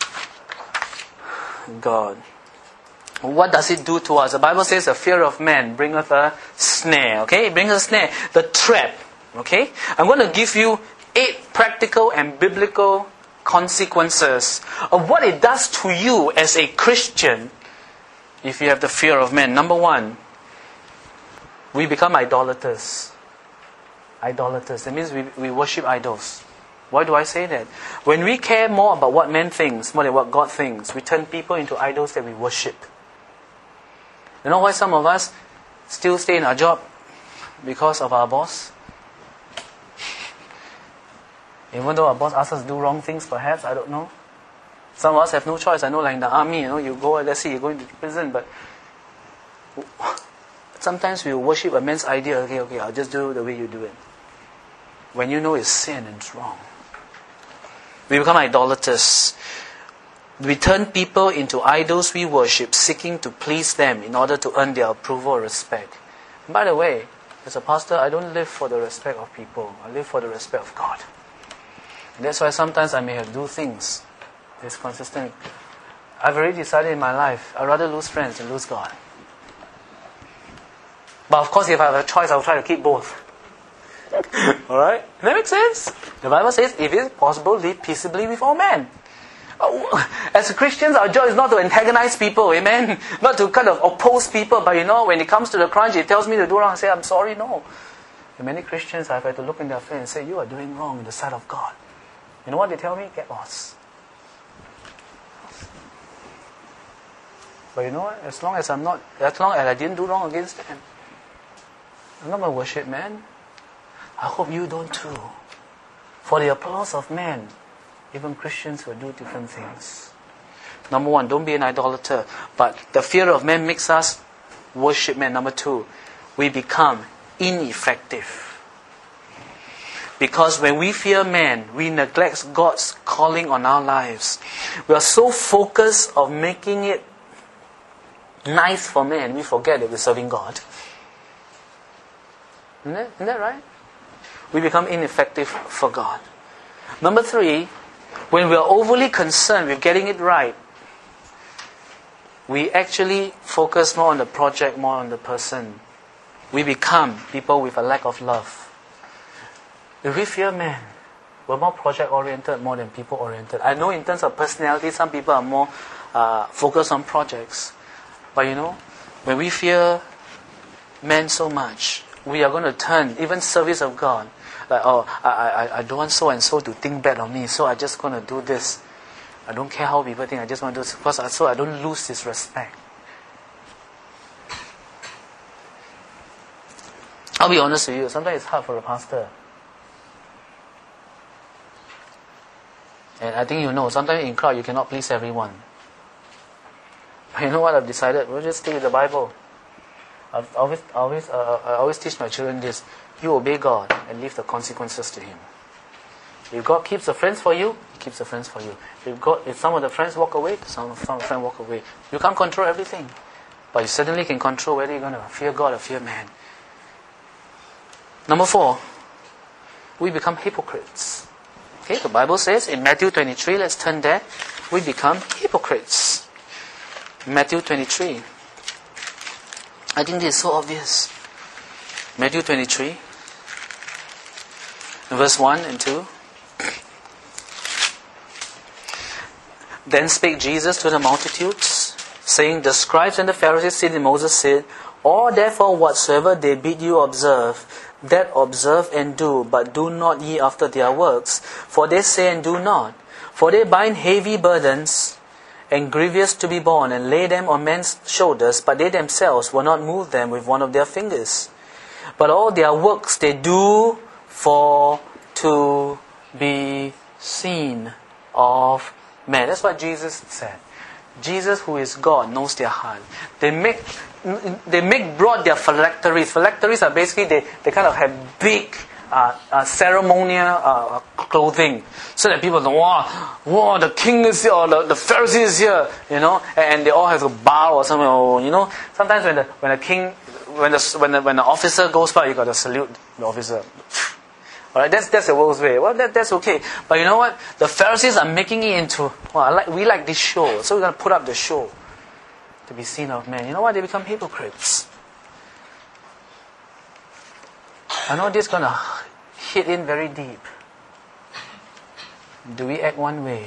God. What does it do to us? The Bible says the fear of man bringeth a snare. Okay? It brings a snare. The trap. Okay? I'm going to give you 8 practical and biblical consequences of what it does to you as a Christian if you have the fear of man. Number 1, we become idolaters. Idolaters. That means we worship idols. Why do I say that? When we care more about what man thinks more than what God thinks, we turn people into idols that we worship. You know why some of us still stay in our job? Because of our boss. Even though our boss asks us to do wrong things, perhaps, I don't know. Some of us have no choice. I know, like in the army, you go, let's say you're going to prison, but sometimes we worship a man's idea. Okay, I'll just do the way you do it. When you know it's sin and it's wrong. We become idolaters. We turn people into idols we worship, seeking to please them in order to earn their approval or respect. And by the way, as a pastor, I don't live for the respect of people. I live for the respect of God. And that's why sometimes I may have to do things that's consistent. I've already decided in my life, I'd rather lose friends than lose God. But of course, if I have a choice, I'll try to keep both. Alright? That makes sense? The Bible says, if it is possible, live peaceably with all men. As Christians, our job is not to antagonize people, amen? Not to kind of oppose people, but when it comes to the crunch, it tells me to do wrong, I say, I'm sorry, no. And many Christians, I've had to look in their face and say, you are doing wrong in the sight of God. You know what they tell me? Get lost. But you know what? As long as I didn't do wrong against them, I'm not going to worship man. I hope you don't too. For the applause of man, even Christians will do different things. Number one, don't be an idolater. But the fear of man makes us worship man. Number two, we become ineffective. Because when we fear man, we neglect God's calling on our lives. We are so focused on making it nice for man, we forget that we're serving God. Isn't that right? We become ineffective for God. Number three, when we are overly concerned with getting it right, we actually focus more on the project, more on the person. We become people with a lack of love. If we fear man, we're more project-oriented more than people-oriented. I know in terms of personality, some people are more focused on projects. But when we fear man so much, we are going to turn even service of God. Like, I don't want so and so to think bad of me, so I'm just going to do this. I don't care how people think, I just want to do this so I don't lose his respect. I'll be honest with you, sometimes it's hard for a pastor. And I think sometimes in crowd you cannot please everyone. But you know what I've decided? We'll just stick with the Bible. I always teach my children this. You obey God and leave the consequences to Him. If God keeps the friends for you, He keeps the friends for you. If some of the friends walk away, some of the friends walk away. You can't control everything. But you certainly can control whether you're going to fear God or fear man. Number 4, we become hypocrites. Okay, the Bible says in Matthew 23, let's turn there, we become hypocrites. Matthew 23. I think this is so obvious. Matthew 23, verse 1 and 2. Then spake Jesus to the multitudes, saying, the scribes and the Pharisees sit in Moses' seat, or therefore whatsoever they bid you observe, that observe and do, but do not ye after their works. For they say and do not. For they bind heavy burdens, and grievous to be borne, and lay them on men's shoulders, but they themselves will not move them with one of their fingers. But all their works they do for to be seen of men. That's what Jesus said. Jesus, who is God, knows their heart. They make broad their phylacteries. Phylacteries are basically they kind of have big ceremonial clothing, so that people know, wow, the king is here, or the Pharisee is here, and they all have to bow or something. Sometimes when the officer goes by, you got to salute the officer. All right, that's the world's way. Well, that's okay. But you know what? The Pharisees are making it into, we like this show, so we're going to put up the show to be seen of men. You know what? They become hypocrites. I know this is going to hit in very deep. Do we act one way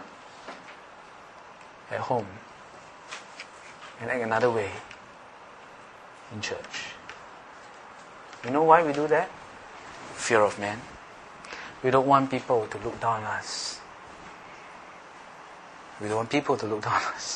at home and act another way in church? You know why we do that? Fear of man. We don't want people to look down on us. We don't want people to look down on us.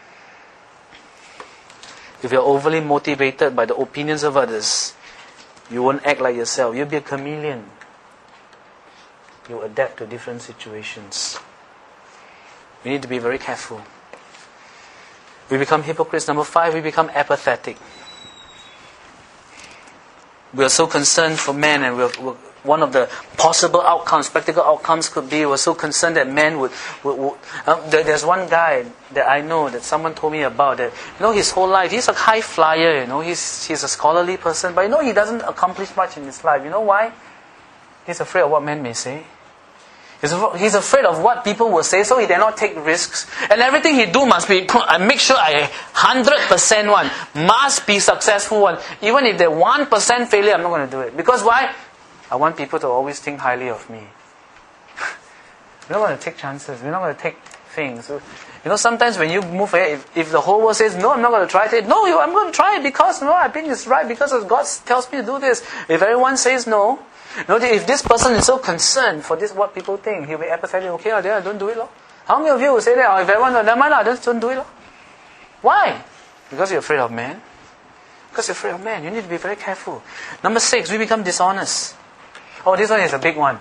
If you're overly motivated by the opinions of others, you won't act like yourself. You'll be a chameleon. You adapt to different situations. We need to be very careful. We become hypocrites. Number 5, we become apathetic. We are so concerned for men, and one of the possible outcomes, practical outcomes could be, was so concerned that men would there's one guy that I know that someone told me about that, his whole life, he's a high flyer, he's a scholarly person, but he doesn't accomplish much in his life. You know why? He's afraid of what men may say. He's afraid of what people will say, so he dare not take risks. And everything he do must be, I make sure 100% one, must be successful one. Even if there 1% failure, I'm not going to do it. Because why? I want people to always think highly of me. We're not going to take chances. We're not going to take things. Sometimes when you move ahead, if the whole world says, no, I'm not going to try it. No, I'm going to try it because, I think it's right, because God tells me to do this. If everyone says no, if this person is so concerned for this, what people think, he'll be apathetic. Okay, don't do it. How many of you will say that? If everyone, never mind, don't do it. Why? Because you're afraid of man. Because you're afraid of man. You need to be very careful. Number 6, we become dishonest. Oh, this one is a big one.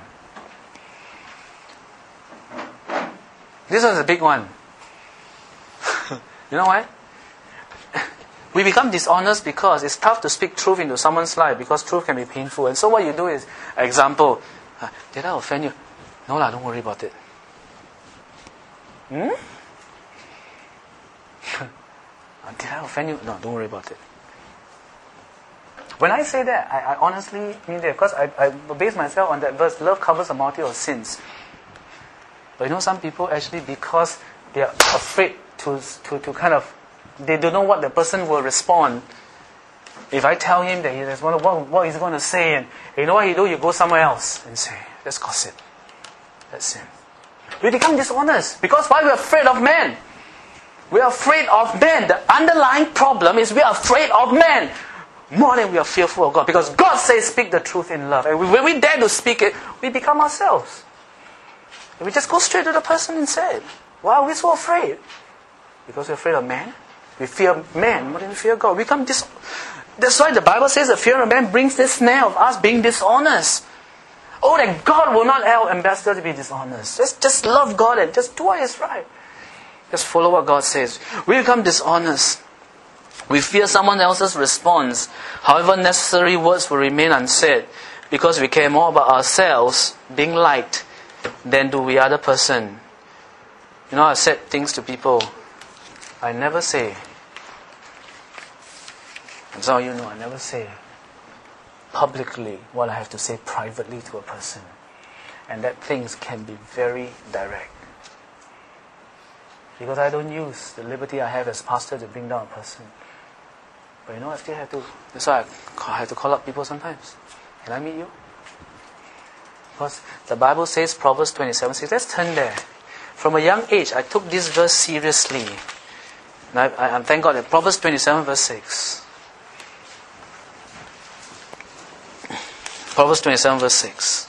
This one is a big one. You know why? We become dishonest because it's tough to speak truth into someone's life, because truth can be painful. And so what you do is, example, did I offend you? No lah, don't worry about it. Did I offend you? No, don't worry about it. When I say that, I honestly mean that, because I base myself on that verse, love covers a multitude of sins. But some people actually, because they are afraid to kind of, they don't know what the person will respond. If I tell him that he's what he's going to say, and you know what you do? You go somewhere else and say, that's gossip. That's sin. We become dishonest. Because why? We're afraid of men. We're afraid of men. The underlying problem is we are afraid of men more than we are fearful of God. Because God says, speak the truth in love. And when we dare to speak it, we become ourselves. And we just go straight to the person and say it. Why are we so afraid? Because we're afraid of man. We fear man more than we fear God. We become That's why the Bible says the fear of man brings this snare of us being dishonest. Oh, that God will not help ambassador to be dishonest. Just love God and just do what is right. Just follow what God says. We become dishonest. We fear someone else's response. However, necessary words will remain unsaid, because we care more about ourselves being liked than do the other person. I've said things to people I never say. And some of you know I never say publicly what I have to say privately to a person. And that things can be very direct. Because I don't use the liberty I have as pastor to bring down a person. But I still have to. That's why I have to call up people sometimes. Can I meet you? Because the Bible says, Proverbs 27 says, let's turn there. From a young age, I took this verse seriously. And I thank God that Proverbs 27 verse 6. Proverbs 27 verse 6.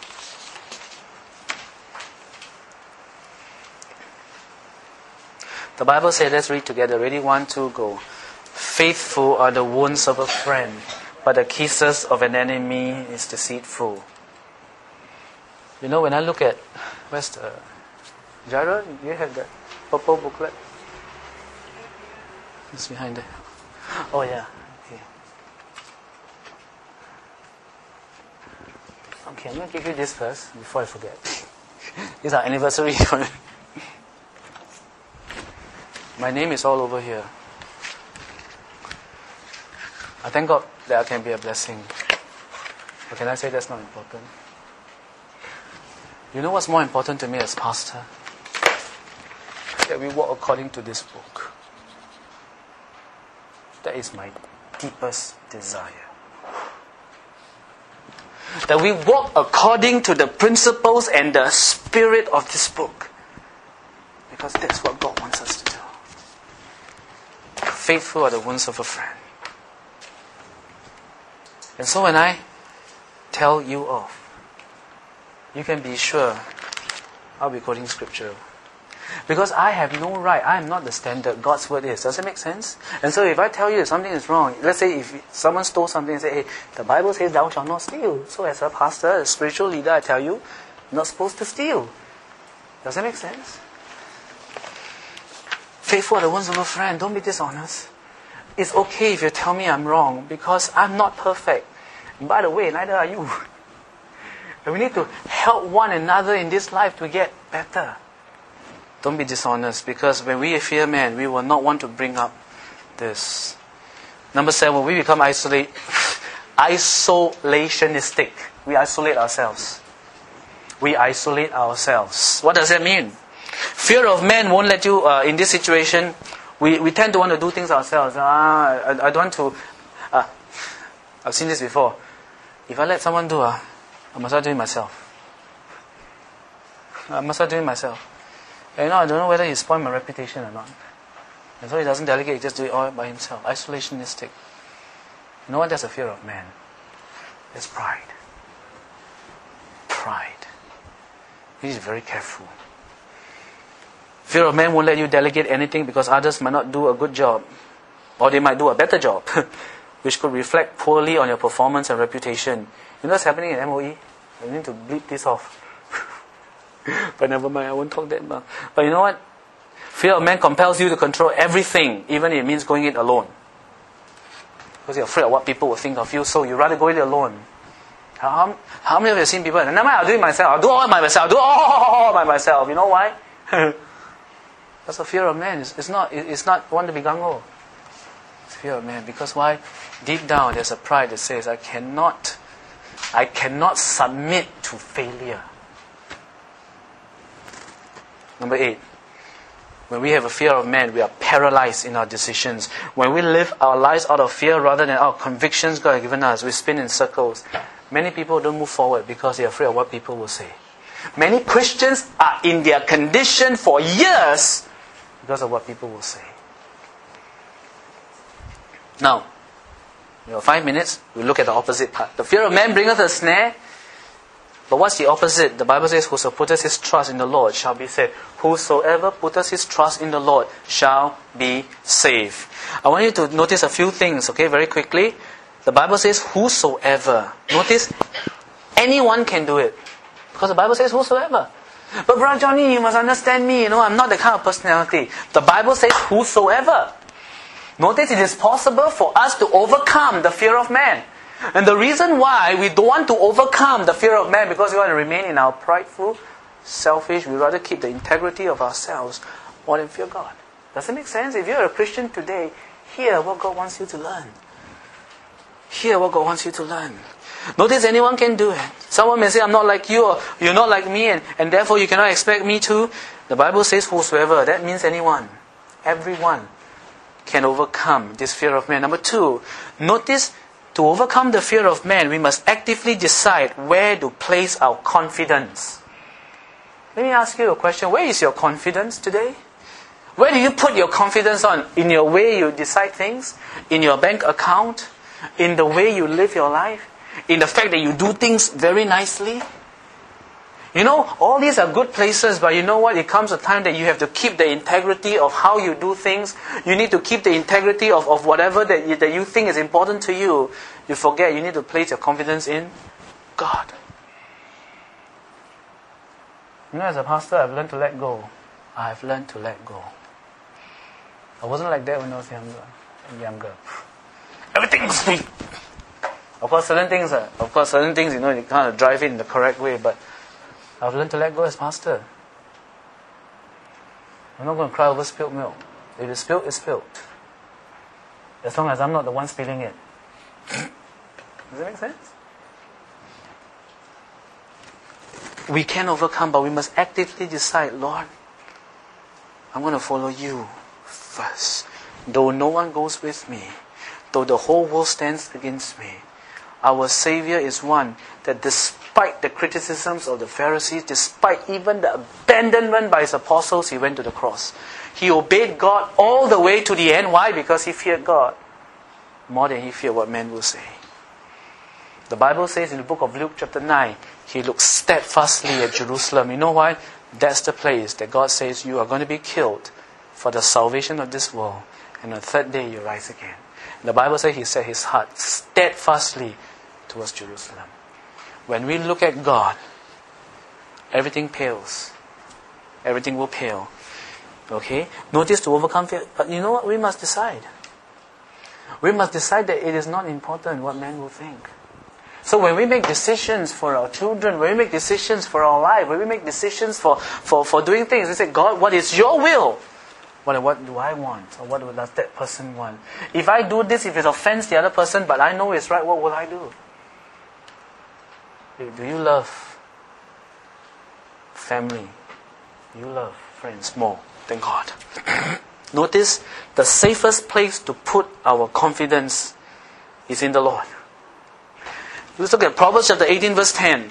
The Bible says, let's read together. Ready? 1, 2, go. Faithful are the wounds of a friend, but the kisses of an enemy is deceitful. When I look at, where's the, Jared, you have that purple booklet? It's behind there. Oh yeah. Okay, I'm going to give you this first before I forget. This is our anniversary. My name is all over here. I thank God that I can be a blessing. But can I say that's not important? You know what's more important to me as pastor? That we walk according to this book. That is my deepest desire. That we walk according to the principles and the spirit of this book. Because that's what God wants us to do. Faithful are the wounds of a friend. And so when I tell you off, you can be sure I'll be quoting scripture. Because I have no right. I am not the standard. God's word is. Does it make sense? And so if I tell you that something is wrong, let's say if someone stole something and say, hey, the Bible says thou shalt not steal. So as a pastor, a spiritual leader, I tell you, you're not supposed to steal. Does that make sense? Faithful are the wounds of a friend. Don't be dishonest. It's okay if you tell me I'm wrong, because I'm not perfect. And by the way, neither are you. And we need to help one another in this life to get better. Don't be dishonest, because when we fear man, we will not want to bring up this. Number 7, we become isolationistic. We isolate ourselves. We isolate ourselves. What does that mean? Fear of man won't let you, in this situation, we tend to want to do things ourselves. I don't want to, I've seen this before. If I let someone do, I must start doing it myself. And I don't know whether he spoiled my reputation or not. And so he doesn't delegate, he just do it all by himself. Isolationistic. You know what? That's a fear of man. It's pride. Pride. You need to be very careful. Fear of man won't let you delegate anything because others might not do a good job. Or they might do a better job, which could reflect poorly on your performance and reputation. You know what's happening at MOE? I need to bleep this off. But never mind, I won't talk that much. But you know what? Fear of man compels you to control everything, even if it means going it alone. Because you're afraid of what people will think of you, so you rather go it alone. How many of you have seen people? Never mind, I'll do it myself. I'll do all by myself. I'll do all by myself. You know why? That's a fear of man. It's not one to be gung-ho. It's fear of man. Because why? Deep down, there's a pride that says, I cannot submit to failure. Number 8. When we have a fear of man, we are paralyzed in our decisions. When we live our lives out of fear rather than our convictions God has given us, we spin in circles. Many people don't move forward because they're afraid of what people will say. Many Christians are in their condition for years because of what people will say. Now, 5 minutes, we look at the opposite part. The fear of man bringeth a snare. But what's the opposite? The Bible says, whoso putteth his trust in the Lord shall be saved. Whosoever putteth his trust in the Lord shall be saved. I want you to notice a few things, okay, very quickly. The Bible says, whosoever. Notice, anyone can do it. Because the Bible says, whosoever. But Brother Johnny, you must understand me. I'm not the kind of personality. The Bible says, whosoever. Notice it is possible for us to overcome the fear of man. And the reason why we don't want to overcome the fear of man, because we want to remain in our prideful, selfish, we rather keep the integrity of ourselves more than fear God. Does it make sense? If you're a Christian today, hear what God wants you to learn. Hear what God wants you to learn. Notice anyone can do it. Someone may say, I'm not like you, or you're not like me, and therefore you cannot expect me to. The Bible says whosoever. That means anyone. Everyone can overcome this fear of man. Number 2, notice, to overcome the fear of man, we must actively decide where to place our confidence. Let me ask you a question. Where is your confidence today? Where do you put your confidence on? In your way you decide things? In your bank account? In the way you live your life? In the fact that you do things very nicely? All these are good places, but you know what? It comes a time that you have to keep the integrity of how you do things. You need to keep the integrity of whatever that you think is important to you. You forget, you need to place your confidence in God. As a pastor, I've learned to let go. I've learned to let go. I wasn't like that when I was younger. Everything was sweet. Of course, certain things, you can't drive it in the correct way, but I've learned to let go as pastor. I'm not going to cry over spilled milk. If it's spilled, it's spilled. As long as I'm not the one spilling it. Does that make sense? We can overcome, but we must actively decide, Lord, I'm going to follow you first. Though no one goes with me, though the whole world stands against me, our Savior is one that despite the criticisms of the Pharisees, despite even the abandonment by his apostles, he went to the cross. He obeyed God all the way to the end. Why? Because he feared God more than he feared what men will say. The Bible says in the book of Luke chapter 9, he looked steadfastly at Jerusalem. You know why? That's the place that God says you are going to be killed for the salvation of this world. And on the third day you rise again. And the Bible says he set his heart steadfastly towards Jerusalem. When we look at God, everything pales. Everything will pale. Okay? Notice to overcome fear. But you know what? We must decide. We must decide that it is not important what men will think. So when we make decisions for our children, when we make decisions for our life, when we make decisions for doing things, we say, God, what is your will? What do I want? Or what does that person want? If I do this, if it offends the other person, but I know it's right, what will I do? Do you love family? Do you love friends more than God? Notice, the safest place to put our confidence is in the Lord. Let's look at Proverbs chapter 18 verse 10.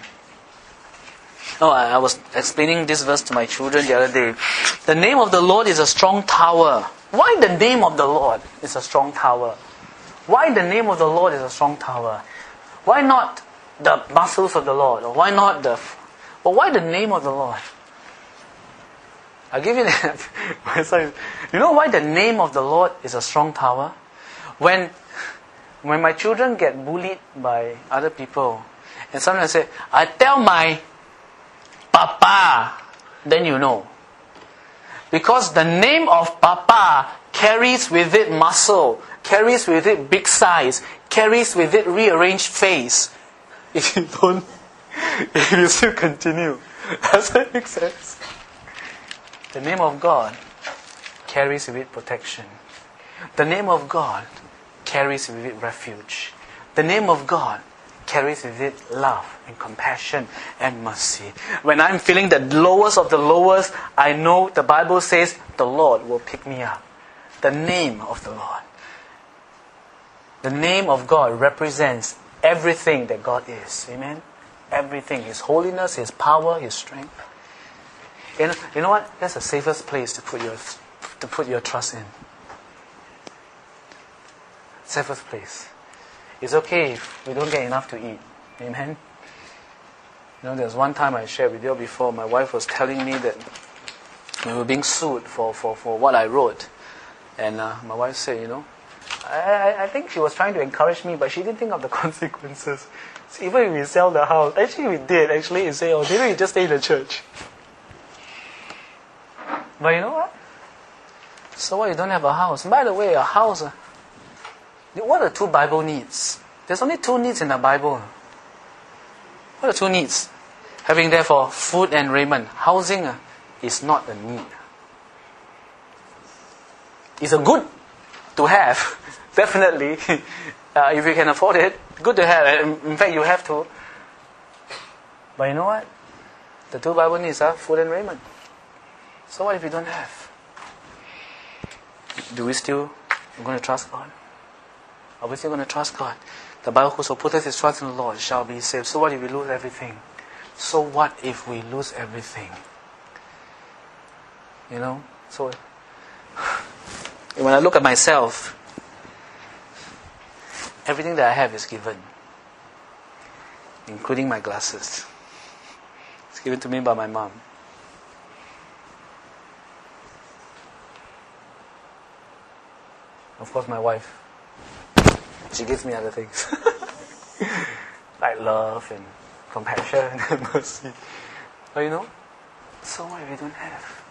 I was explaining this verse to my children the other day. The name of the Lord is a strong tower. Why the name of the Lord is a strong tower? Why the name of the Lord is a strong tower? Why not the muscles of the Lord? Or why not but why the name of the Lord? I'll give you that. You know why the name of the Lord is a strong tower? When my children get bullied by other people, and sometimes I say, I tell my Papa, then you know. Because the name of Papa carries with it muscle, carries with it big size, carries with it rearranged face. If you still continue, does that make sense? The name of God carries with it protection. The name of God carries with it refuge. The name of God carries with it love and compassion and mercy. When I'm feeling the lowest of the lowest, I know the Bible says the Lord will pick me up. The name of the Lord. The name of God represents everything that God is. Amen? Everything. His holiness, His power, His strength. You know what? That's the safest place to put your trust in. Safest place. It's okay if we don't get enough to eat. Amen? There's one time I shared with you before, my wife was telling me that we were being sued for what I wrote. And my wife said, I think she was trying to encourage me, but she didn't think of the consequences. So even if we sell the house, actually we did, and say, maybe we just stay in the church. But you know what? So what, you don't have a house? By the way, a house... What are two Bible needs? There's only two needs in the Bible. What are two needs? Having therefore food and raiment. Housing is not a need. It's a good to have, definitely. If you can afford it, good to have. In fact, you have to. But you know what? The two Bible needs are food and raiment. So what if you don't have? We're going to trust God? Are we still going to trust God? The Bible, whoso putteth his trust in the Lord shall be saved. So what if we lose everything? So what if we lose everything? So when I look at myself, everything that I have is given, including my glasses. It's given to me by my mom. Of course, my wife. She gives me other things. Like love and compassion and mercy. But so what if we don't have?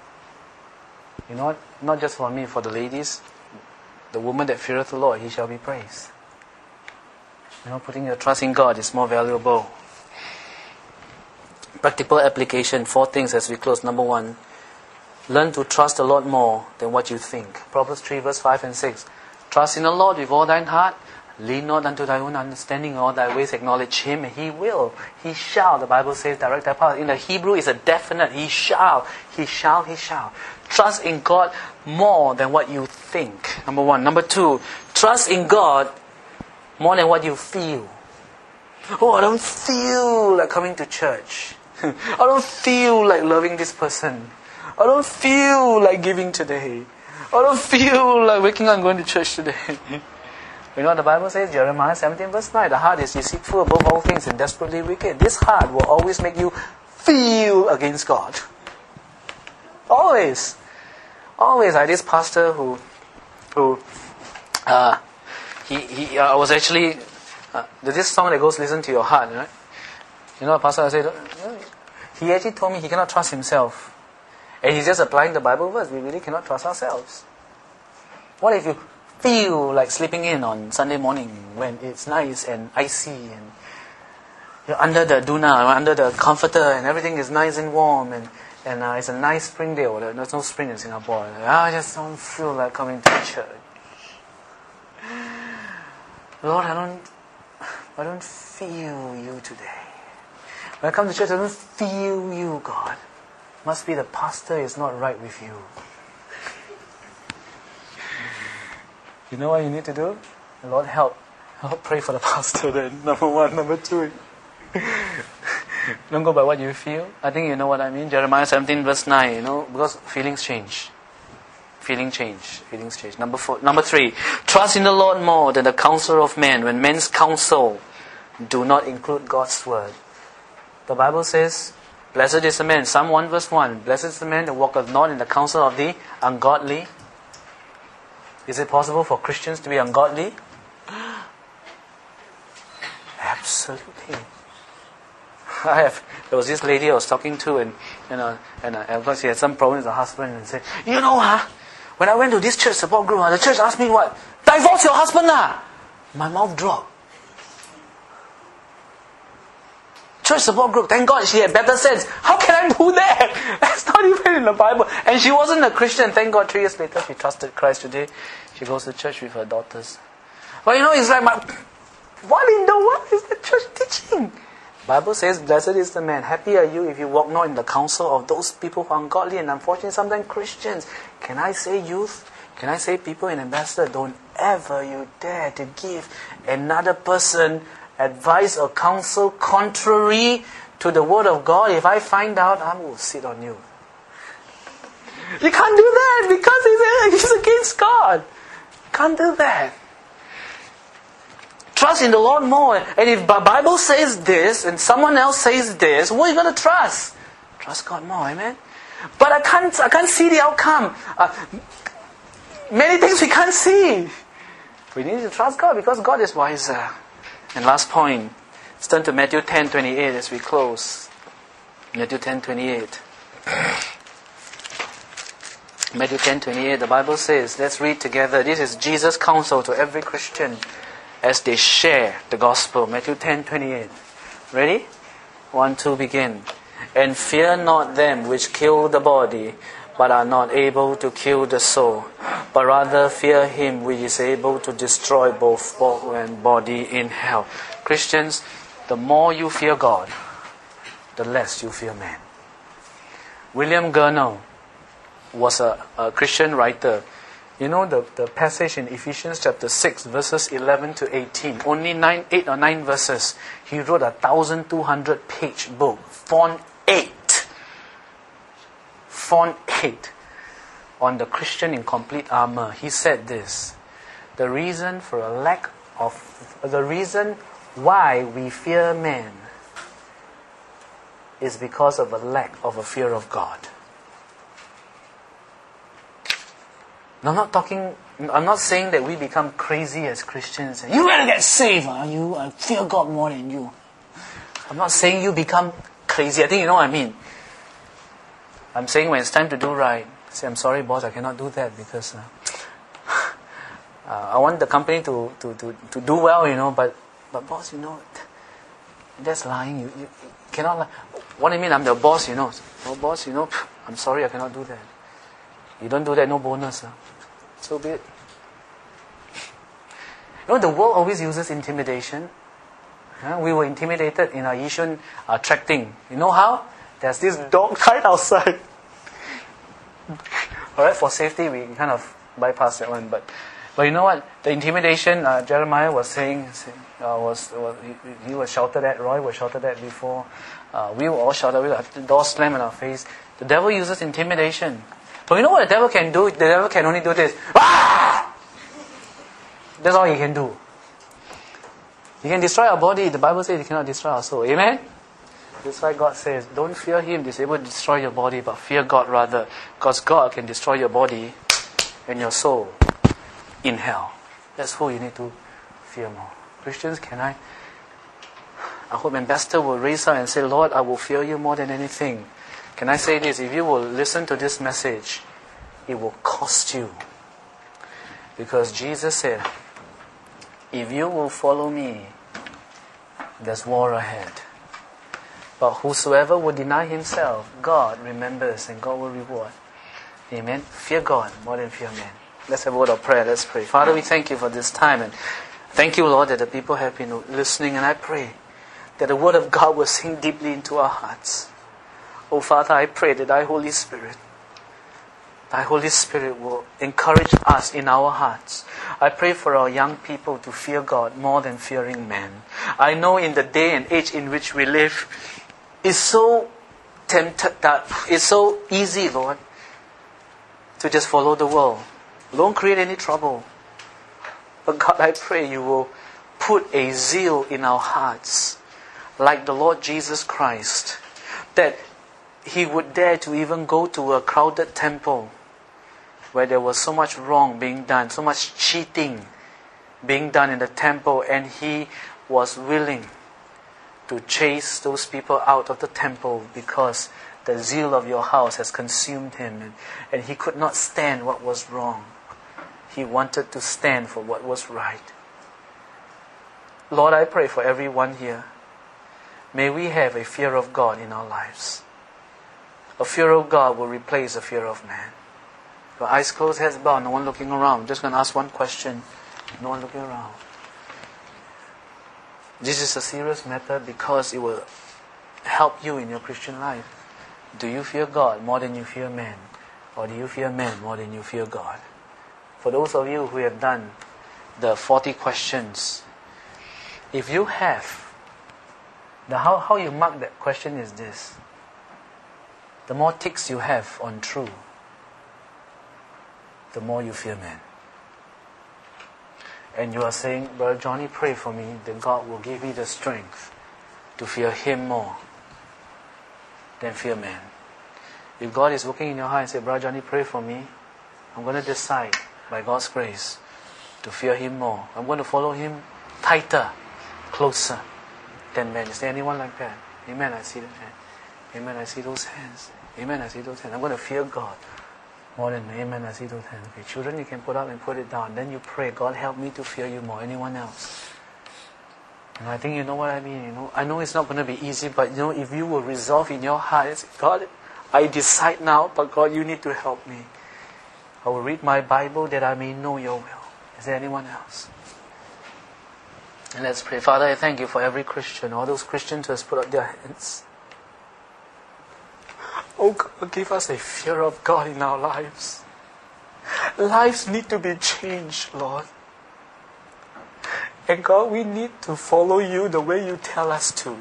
Not just for me, for the ladies, the woman that feareth the Lord, he shall be praised. Putting your trust in God is more valuable. Practical application, 4 things as we close. Number 1, learn to trust a lot more than what you think. Proverbs 3 verse 5 and 6. Trust in the Lord with all thine heart. Lean not unto thy own understanding. In all thy ways acknowledge Him. He will. He shall. The Bible says direct thy path. In the Hebrew it's a definite. He shall. He shall. He shall. Trust in God more than what you think. Number 1. Number 2. Trust in God more than what you feel. I don't feel like coming to church. I don't feel like loving this person. I don't feel like giving today. I don't feel like waking up and going to church today. You know what the Bible says? Jeremiah 17 verse 9. The heart is deceitful above all things and desperately wicked. This heart will always make you feel against God. Always. Always. I had this pastor who was actually... there's this song that goes, listen to your heart, right? You know, pastor, I said, he actually told me he cannot trust himself. And he's just applying the Bible verse. We really cannot trust ourselves. What if you feel like sleeping in on Sunday morning when it's nice and icy and You're under the duna, under the comforter, and everything is nice and warm, and it's a nice spring day. Or there's no spring in Singapore. I just don't feel like coming to church. Lord, I don't feel you today. When I come to church, I don't feel you, God. Must be the pastor is not right with you. You know what you need to do? Lord, help pray for the pastor then. Number one. Number two, don't go by what you feel. I think you know what I mean. Jeremiah 17 verse 9, because feelings change. Feelings change. Number 3, trust in the Lord more than the counsel of men. When men's counsel do not include God's word. The Bible says, blessed is the man, Psalm 1 verse 1, blessed is the man that walketh not in the counsel of the ungodly. Is it possible for Christians to be ungodly? Absolutely. There was this lady I was talking to, and of course she had some problems with her husband, and said, when I went to this church support group, the church asked me what? Divorce your husband lah! My mouth dropped. Church support group, thank God she had better sense. How can I do that? That's not even in the Bible. And she wasn't a Christian. Thank God 3 years later she trusted Christ. Today she goes to church with her daughters. But it's like, what in the world is the church teaching? Bible says, blessed is the man. Happy are you if you walk not in the counsel of those people who are ungodly and unfortunately sometimes Christians. Can I say youth? Can I say people in Ambassador? Don't ever you dare to give another person advice or counsel contrary to the word of God. If I find out, I will sit on you. You can't do that because he's against God. You can't do that. Trust in the Lord more. And if the Bible says this and someone else says this, what are you going to trust? Trust God more, amen? But I can't see the outcome. Many things we can't see. We need to trust God because God is wiser. And last point, let's turn to Matthew 10:28 as we close. Matthew 10:28. Matthew 10:28, the Bible says, let's read together. This is Jesus' counsel to every Christian as they share the gospel. Matthew 10:28. Ready? 1, 2, begin. And fear not them which kill the body, but are not able to kill the soul, but rather fear him which is able to destroy both soul and body in hell. Christians, the more you fear God, the less you fear man. William Gurnall was a Christian writer. You know the passage in Ephesians chapter 6 verses 11 to 18. Only 8 or 9 verses. He wrote a 1,200 page book. Font 8 on the Christian in complete armor. He said this: the reason why we fear man is because of a lack of a fear of God. I'm not saying that we become crazy as Christians. You better get saved, I fear God more than you. I'm not saying you become crazy. I think you know what I mean. I'm saying when it's time to do right, say, I'm sorry boss, I cannot do that because I want the company to do well, but boss, that's lying. You cannot lie. What do you mean I'm the boss, Oh boss, I'm sorry, I cannot do that. You don't do that, no bonus. So be it. The world always uses intimidation. We were intimidated in our Yishun tracting. You know how? There's this dog tied outside. Alright, for safety we kind of bypass that one. But you know what? The intimidation Jeremiah was saying, he was shouted at, Roy was shouted at before. We were all shouted at, the door slammed in our face. The devil uses intimidation. But you know what the devil can do? The devil can only do this. Ah! That's all he can do. He can destroy our body. The Bible says he cannot destroy our soul. Amen? That's why God says, don't fear him. He's able to destroy your body, but fear God rather. Because God can destroy your body and your soul in hell. That's who you need to fear more. Christians, I hope Ambassador will raise up and say, Lord, I will fear you more than anything. Can I say this? If you will listen to this message, it will cost you. Because Jesus said, if you will follow me, there's war ahead. But whosoever will deny himself, God remembers and God will reward. Amen. Fear God more than fear man. Let's have a word of prayer. Let's pray. Father, we thank you for this time, and thank you, Lord, that the people have been listening, and I pray that the word of God will sink deeply into our hearts. Oh Father, I pray that Thy Holy Spirit will encourage us in our hearts. I pray for our young people to fear God more than fearing man. I know in the day and age in which we live, it's so it's so easy, Lord, to just follow the world. Don't create any trouble. But God, I pray you will put a zeal in our hearts, like the Lord Jesus Christ, that He would dare to even go to a crowded temple where there was so much wrong being done, so much cheating being done in the temple, and He was willing to chase those people out of the temple because the zeal of your house has consumed Him, and He could not stand what was wrong. He wanted to stand for what was right. Lord, I pray for everyone here. May we have a fear of God in our lives. A fear of God will replace a fear of man. Your eyes closed, heads bowed, no one looking around. I'm just going to ask one question. No one looking around. This is a serious matter because it will help you in your Christian life. Do you fear God more than you fear man? Or do you fear man more than you fear God? For those of you who have done the 40 questions, if you have, how you mark that question is this. The more ticks you have on true, the more you fear man. And you are saying, Brother Johnny, pray for me that God will give me the strength to fear Him more than fear man. If God is working in your heart and say, Brother Johnny, pray for me, I'm going to decide by God's grace to fear Him more. I'm going to follow Him tighter, closer than man. Is there anyone like that? Amen, I see that hand. Amen, I see those hands. Amen, I see those hands. I'm going to fear God more than man. Amen, I see those hands. Okay, children, you can put up and put it down. Then you pray, God help me to fear you more. Anyone else? And I think you know what I mean. I know it's not going to be easy, but if you will resolve in your heart, say, God, I decide now, but God, you need to help me. I will read my Bible that I may know your will. Is there anyone else? And let's pray. Father, I thank you for every Christian, all those Christians who have put up their hands. Oh God, give us a fear of God in our lives. Lives need to be changed, Lord. And God, we need to follow you the way you tell us to.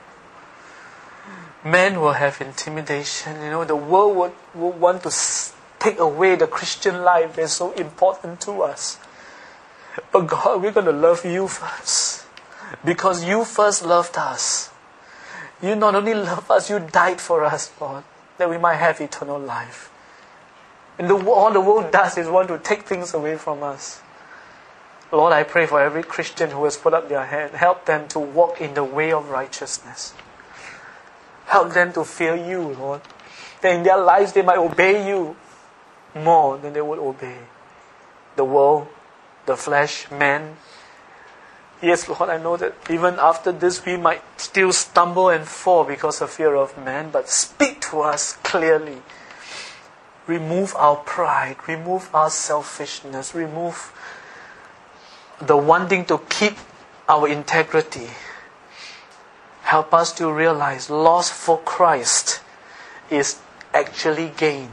Men will have intimidation. The world will want to take away the Christian life that's so important to us. But God, we're going to love you first. Because you first loved us. You not only love us, you died for us, Lord, that we might have eternal life. And all the world does is want to take things away from us. Lord, I pray for every Christian who has put up their hand. Help them to walk in the way of righteousness. Help them to fear you, Lord. That in their lives they might obey you more than they would obey the world, the flesh, man. Yes, Lord, I know that even after this we might still stumble and fall because of fear of man, but speak to us clearly. Remove our pride, remove our selfishness, remove the wanting to keep our integrity. Help us to realize loss for Christ is actually gain.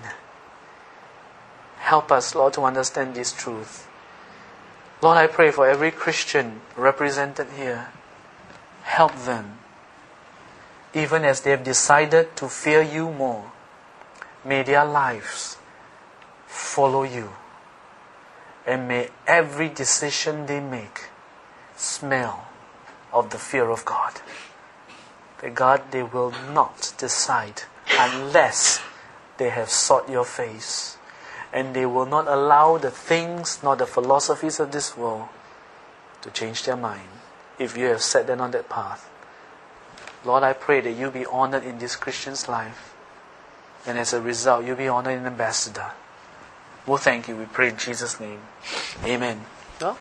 Help us, Lord, to understand this truth. Lord, I pray for every Christian represented here. Help them. Even as they have decided to fear you more, may their lives follow you. And may every decision they make smell of the fear of God. That God, they will not decide unless they have sought your face. And they will not allow the things nor the philosophies of this world to change their mind if you have set them on that path. Lord, I pray that you be honored in this Christian's life. And as a result, you be honored in ambassador. Well, thank you. We pray in Jesus' name. Amen.